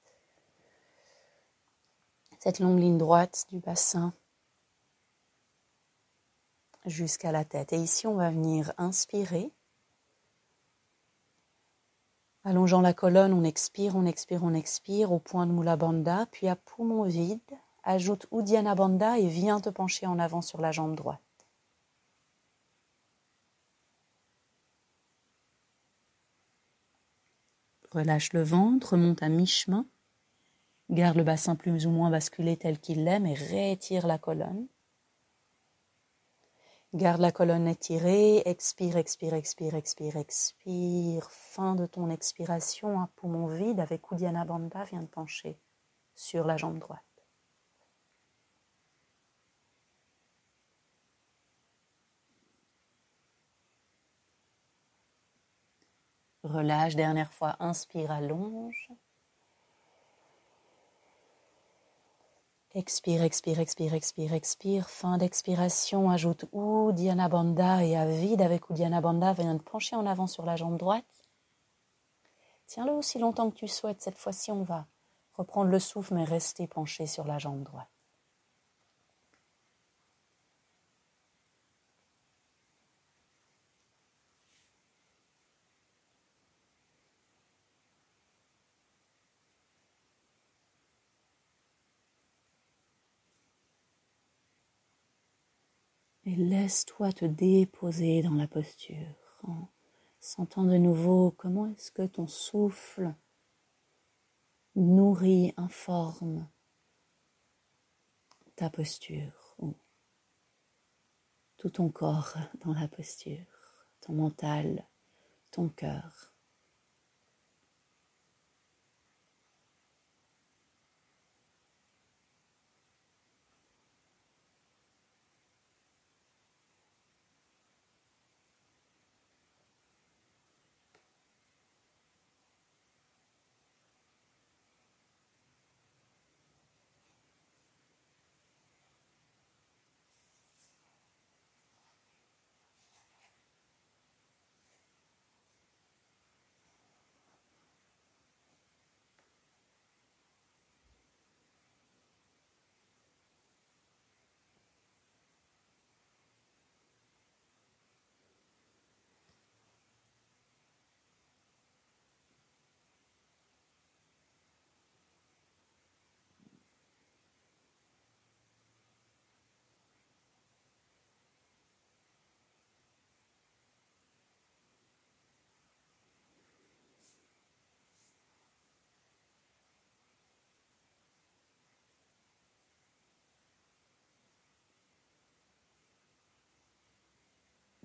cette longue ligne droite du bassin jusqu'à la tête. Et ici, on va venir inspirer. Allongeant la colonne, on expire, on expire, on expire au point de Mula Bandha, puis à poumon vide, ajoute Uddiyana Bandha et viens te pencher en avant sur la jambe droite. Relâche le ventre, remonte à mi-chemin, garde le bassin plus ou moins basculé tel qu'il l'est, mais réétire la colonne. Garde la colonne étirée, expire, expire, expire, expire, expire. Fin de ton expiration, un poumon vide avec Uddiyana Bandha, viens te pencher sur la jambe droite. Relâche, dernière fois, inspire, allonge. Expire, expire, expire, expire, expire. Fin d'expiration, ajoute Uddiyana Bandha et à vide avec Uddiyana Bandha, viens te pencher en avant sur la jambe droite. Tiens-le aussi longtemps que tu souhaites. Cette fois-ci, on va reprendre le souffle, mais rester penché sur la jambe droite. Et laisse-toi te déposer dans la posture, en sentant de nouveau comment est-ce que ton souffle nourrit, informe ta posture, ou tout ton corps dans la posture, ton mental, ton cœur.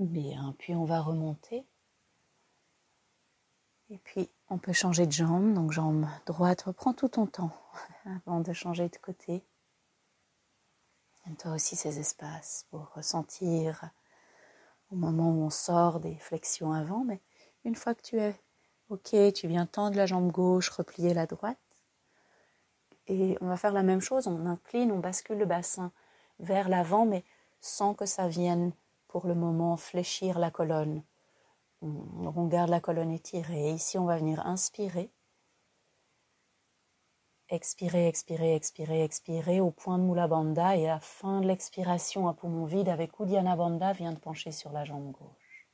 Bien, puis on va remonter. Et puis on peut changer de jambe, donc jambe droite, reprends tout ton temps avant de changer de côté. Donne-toi aussi ces espaces pour ressentir au moment où on sort des flexions avant, mais une fois que tu es ok, tu viens tendre la jambe gauche, replier la droite. Et on va faire la même chose, on incline, on bascule le bassin vers l'avant, mais sans que ça vienne pour le moment fléchir la colonne. On garde la colonne étirée. Ici, on va venir inspirer. Expirer, expirer, expirer, expirer au point de Mula Bandha. Et à la fin de l'expiration à poumon vide avec Uddiyana Bandha, viens de pencher sur la jambe gauche.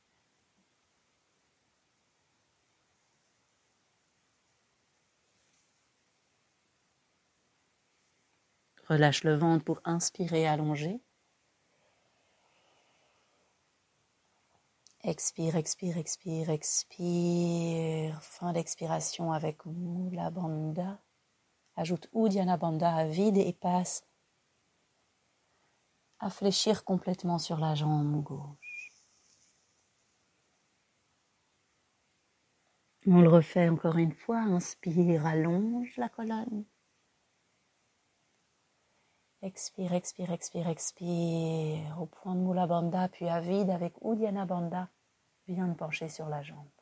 Relâche le ventre pour inspirer, allonger. Expire, expire, expire, expire. Fin d'expiration avec Mula Bandha. Ajoute Uddiyana Bandha à vide et passe à fléchir complètement sur la jambe gauche. On le refait encore une fois. Inspire, allonge la colonne. Expire, expire, expire, expire. Au point de Mula Bandha, puis à vide avec Uddiyana Bandha. Viens de pencher sur la jambe.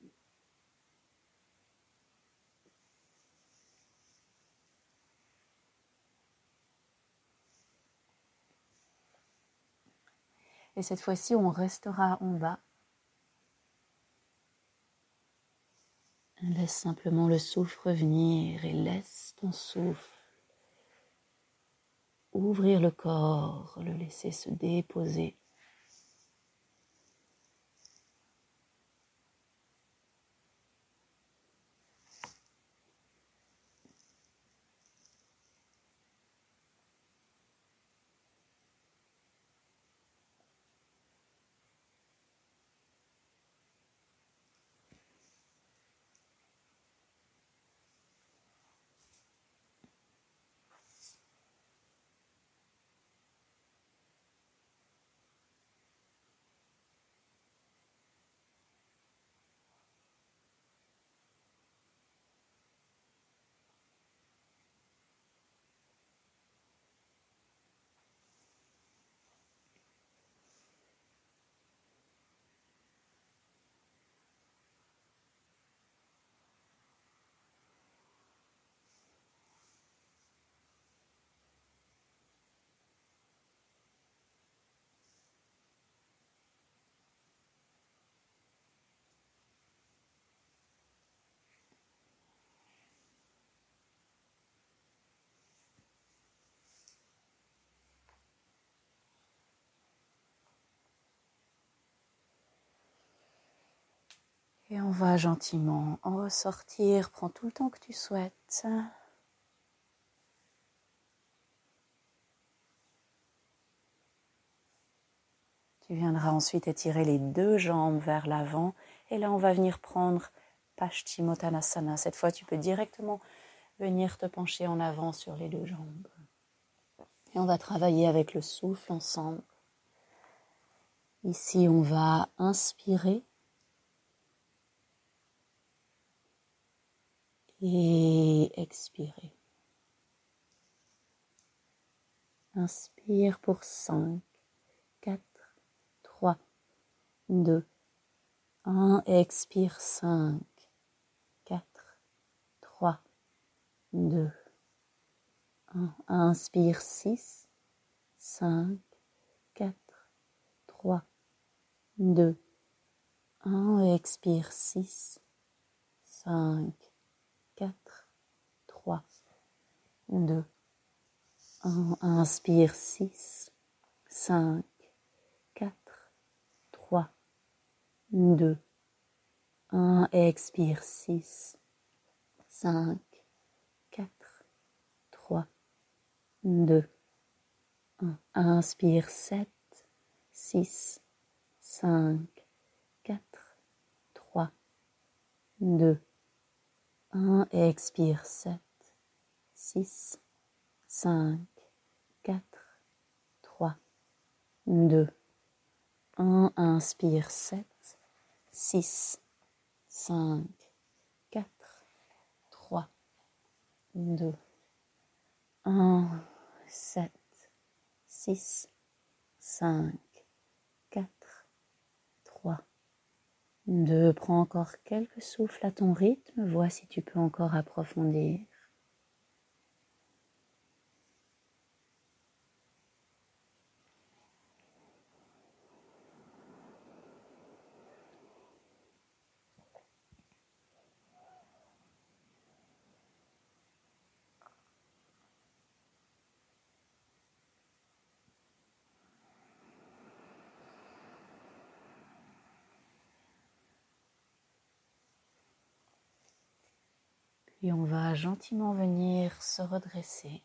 Et cette fois-ci, on restera en bas. Laisse simplement le souffle revenir et laisse ton souffle ouvrir le corps, le laisser se déposer. Et on va gentiment en ressortir. Prends tout le temps que tu souhaites. Tu viendras ensuite étirer les deux jambes vers l'avant. Et là, on va venir prendre Paschimottanasana. Cette fois, tu peux directement venir te pencher en avant sur les deux jambes. Et on va travailler avec le souffle ensemble. Ici, on va inspirer. Et expirer. Inspire pour cinq, quatre, trois, deux, un. Expire cinq, quatre, trois, deux, un. Inspire six, cinq, quatre, trois, deux, un. Expire six, cinq, quatre, trois, deux, un. Inspire six, cinq, quatre, trois, deux, un. Expire six, cinq, quatre, trois, deux, un. Inspire sept, six, cinq, quatre, trois, deux, un. Expire sept, six, cinq, quatre, trois, deux, un, inspire sept, six, cinq, quatre, trois, deux, un, sept, six, cinq, quatre, trois, deux. Prends encore quelques souffles à ton rythme, vois si tu peux encore approfondir. Et on va gentiment venir se redresser.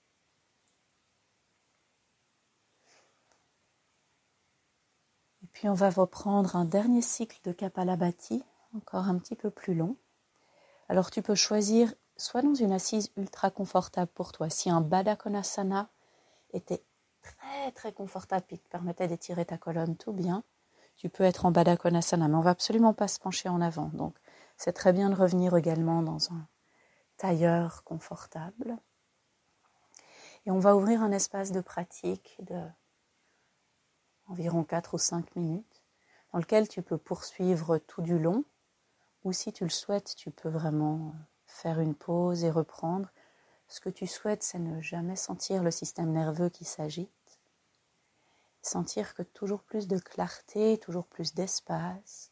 Et puis on va reprendre un dernier cycle de Kapalabhati, encore un petit peu plus long. Alors tu peux choisir soit dans une assise ultra confortable pour toi. Si un Baddha Konasana était très très confortable et te permettait d'étirer ta colonne tout bien, tu peux être en Baddha Konasana. Mais on ne va absolument pas se pencher en avant. Donc c'est très bien de revenir également dans un tailleur confortable. Et on va ouvrir un espace de pratique de environ quatre ou cinq minutes dans lequel tu peux poursuivre tout du long ou si tu le souhaites, tu peux vraiment faire une pause et reprendre. Ce que tu souhaites, c'est ne jamais sentir le système nerveux qui s'agite, sentir que toujours plus de clarté, toujours plus d'espace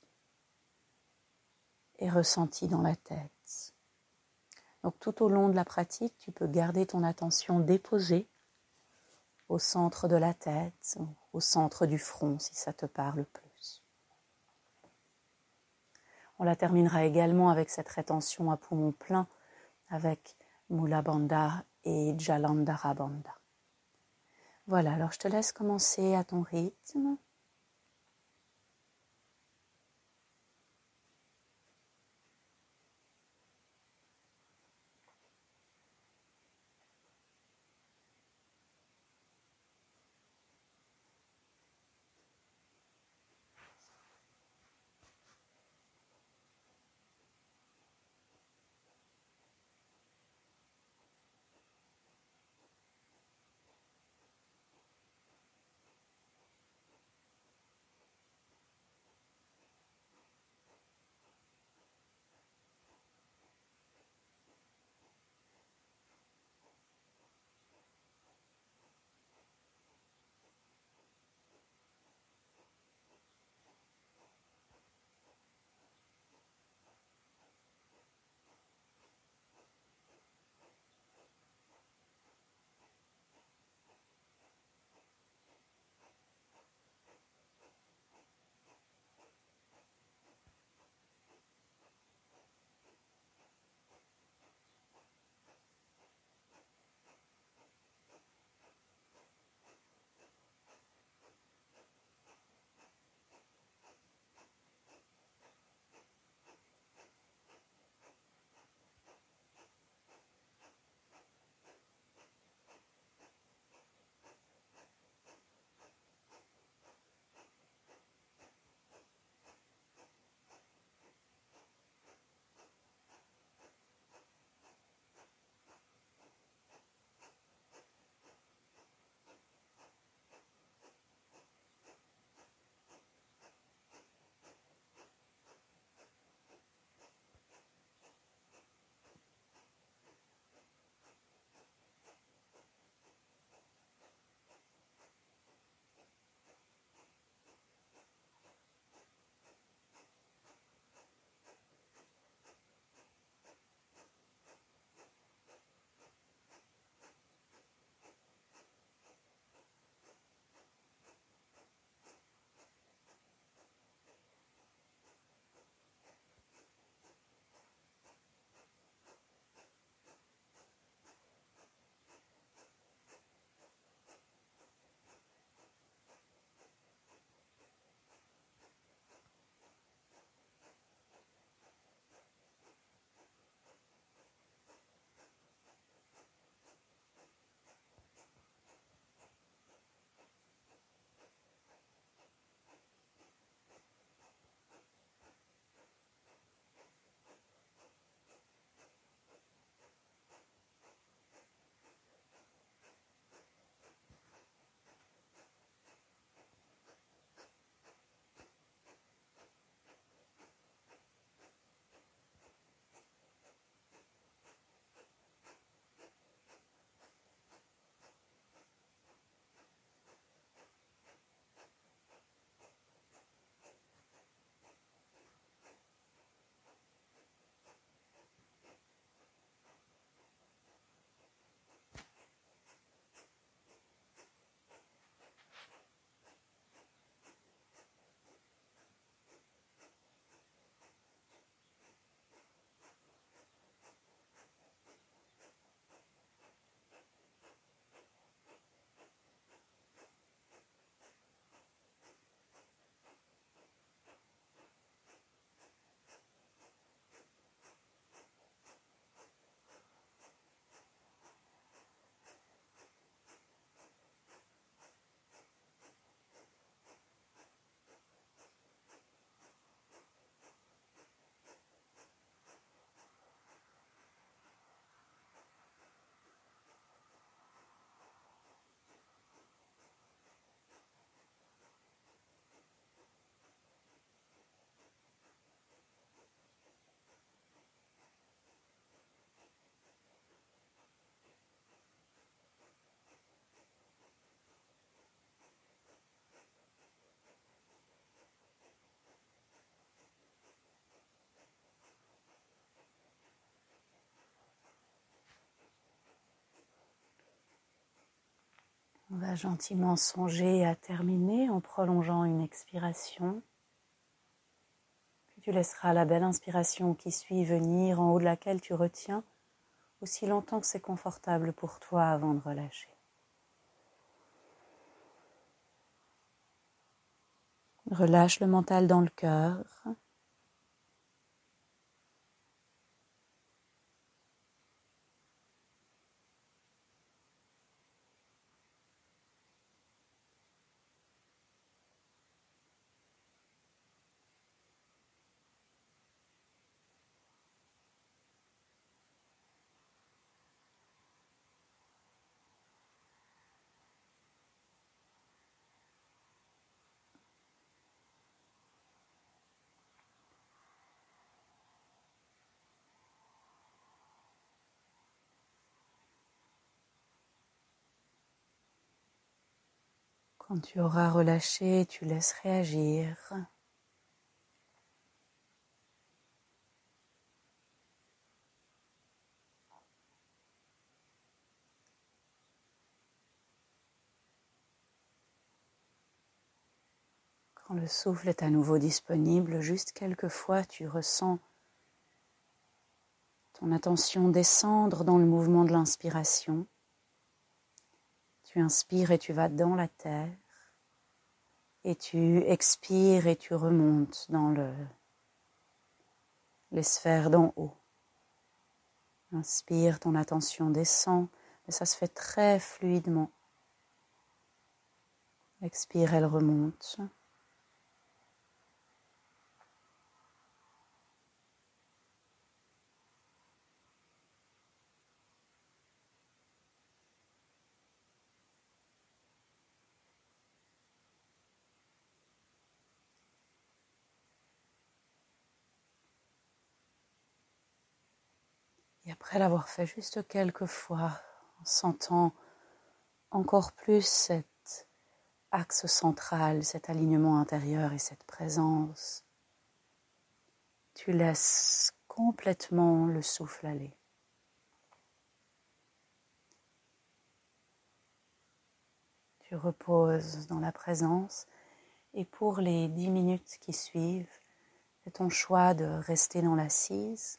est ressenti dans la tête. Donc tout au long de la pratique, tu peux garder ton attention déposée au centre de la tête, au centre du front, si ça te parle plus. On la terminera également avec cette rétention à poumon plein, avec Mula Bandha et Jalandhara Bandha. Voilà, alors je te laisse commencer à ton rythme. va gentiment songer à terminer en prolongeant une expiration. Puis tu laisseras la belle inspiration qui suit venir, en haut de laquelle tu retiens aussi longtemps que c'est confortable pour toi avant de relâcher. Relâche le mental dans le cœur. Quand tu auras relâché, tu laisses réagir. Quand le souffle est à nouveau disponible, juste quelquefois tu ressens ton attention descendre dans le mouvement de l'inspiration. Tu inspires et tu vas dans la terre. Et tu expires et tu remontes dans le, les sphères d'en haut. Inspire, ton attention descend, mais ça se fait très fluidement. Expire, elle remonte. Et après l'avoir fait juste quelques fois, en sentant encore plus cet axe central, cet alignement intérieur et cette présence, tu laisses complètement le souffle aller. Tu reposes dans la présence et pour les dix minutes qui suivent, c'est ton choix de rester dans l'assise,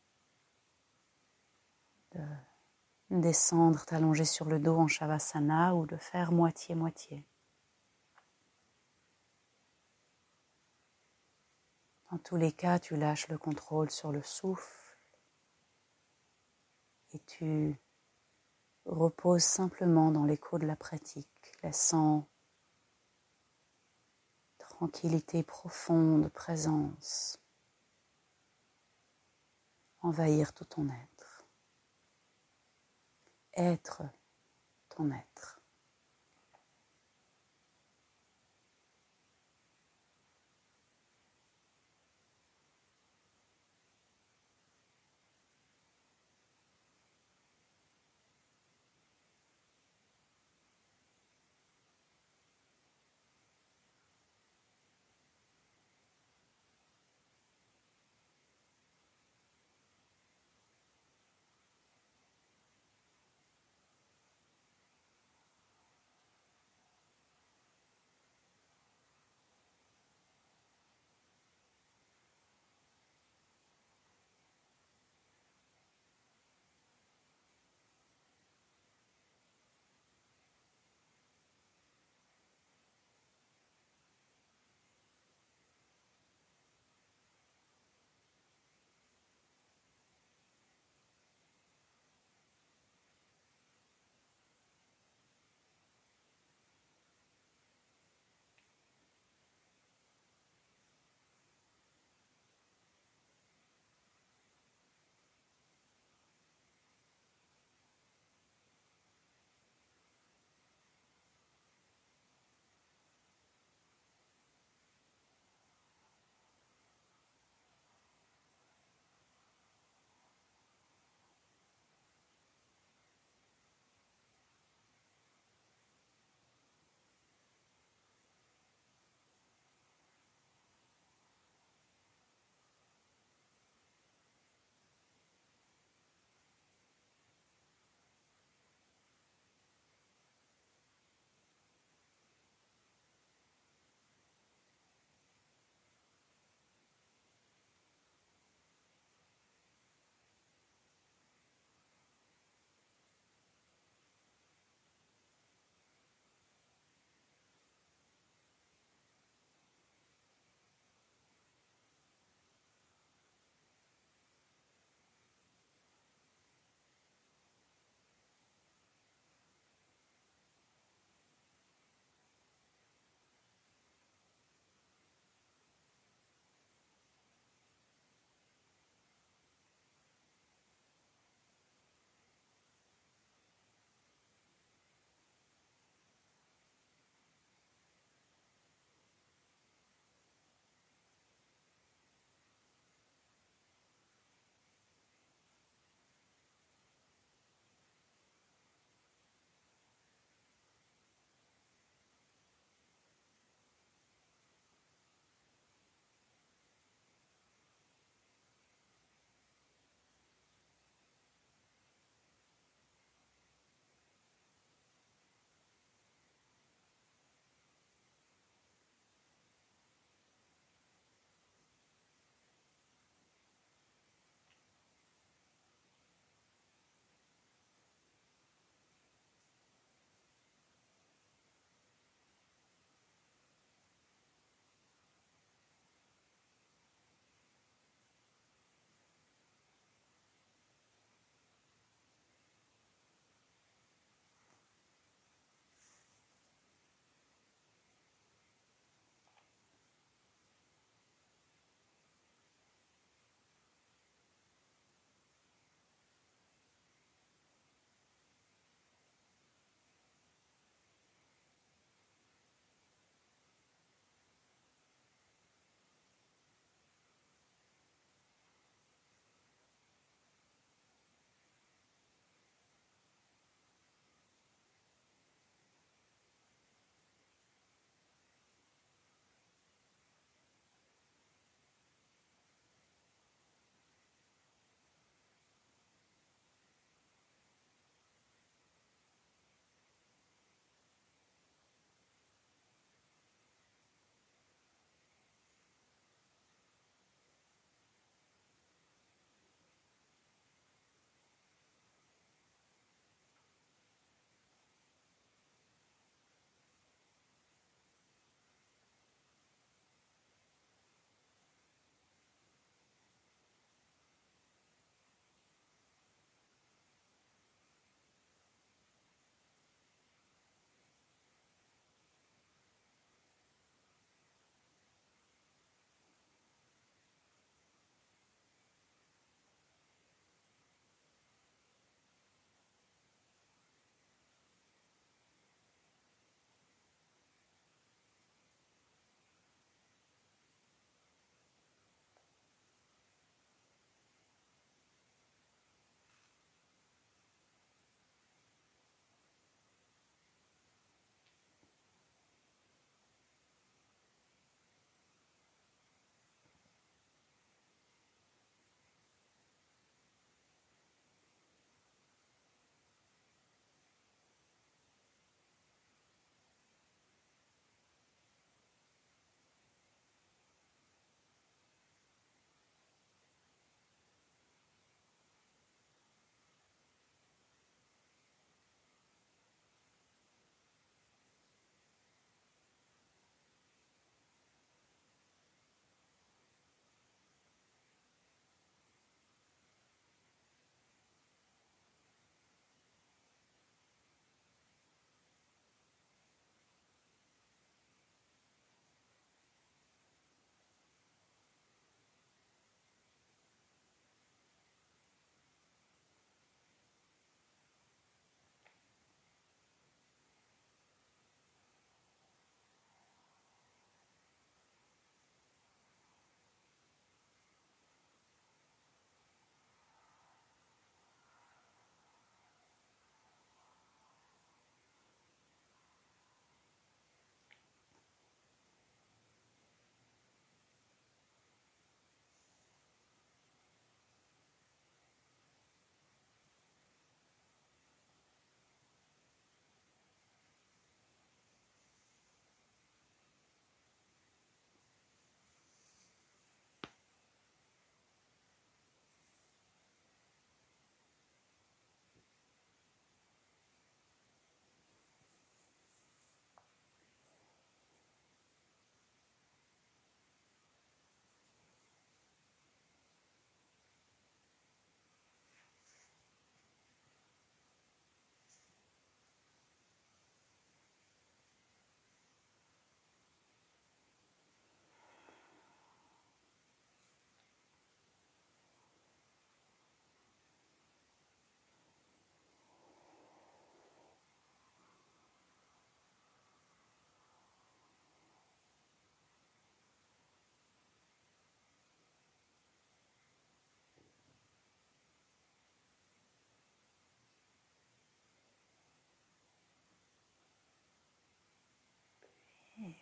de descendre, t'allonger sur le dos en Shavasana ou de faire moitié-moitié. Dans tous les cas, tu lâches le contrôle sur le souffle et tu reposes simplement dans l'écho de la pratique, laissant tranquillité profonde, présence, envahir tout ton être. Être ton être.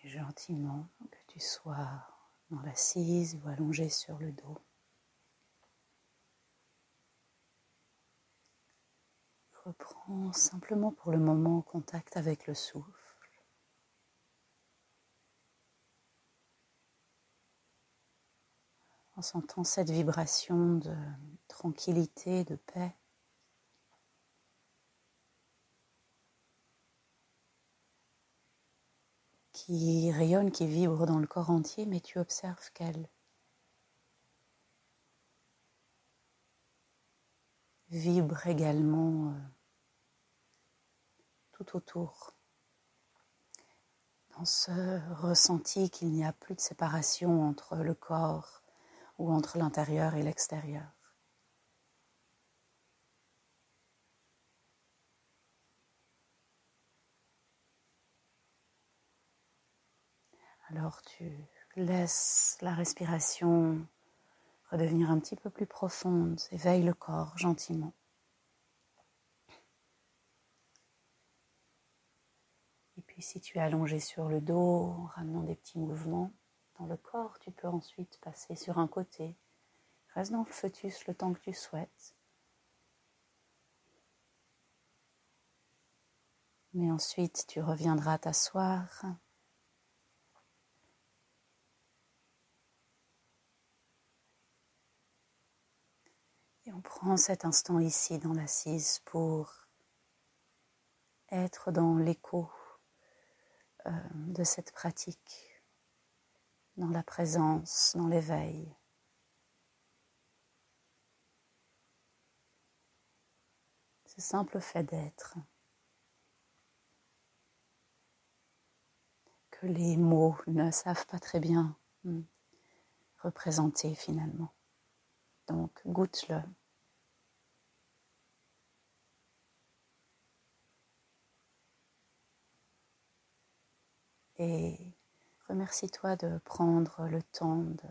Et gentiment, que tu sois dans l'assise ou allongé sur le dos, reprends simplement pour le moment contact avec le souffle. En sentant cette vibration de tranquillité, de paix. Qui rayonne, qui vibre dans le corps entier, mais tu observes qu'elle vibre également euh, tout autour. Dans ce ressenti qu'il n'y a plus de séparation entre le corps ou entre l'intérieur et l'extérieur. Alors tu laisses la respiration redevenir un petit peu plus profonde, éveille le corps gentiment. Et puis si tu es allongé sur le dos, en ramenant des petits mouvements dans le corps, tu peux ensuite passer sur un côté. Reste dans le fœtus le temps que tu souhaites. Mais ensuite, tu reviendras t'asseoir. Et on prend cet instant ici dans l'assise pour être dans l'écho euh, de cette pratique, dans la présence, dans l'éveil. Ce simple fait d'être, que les mots ne savent pas très bien hmm, représenter finalement. Donc goûte-le. Et remercie-toi de prendre le temps de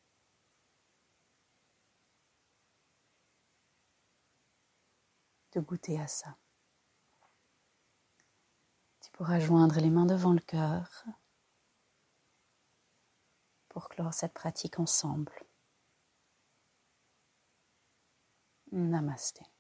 de goûter à ça. Tu pourras joindre les mains devant le cœur pour clore cette pratique ensemble. Namasté.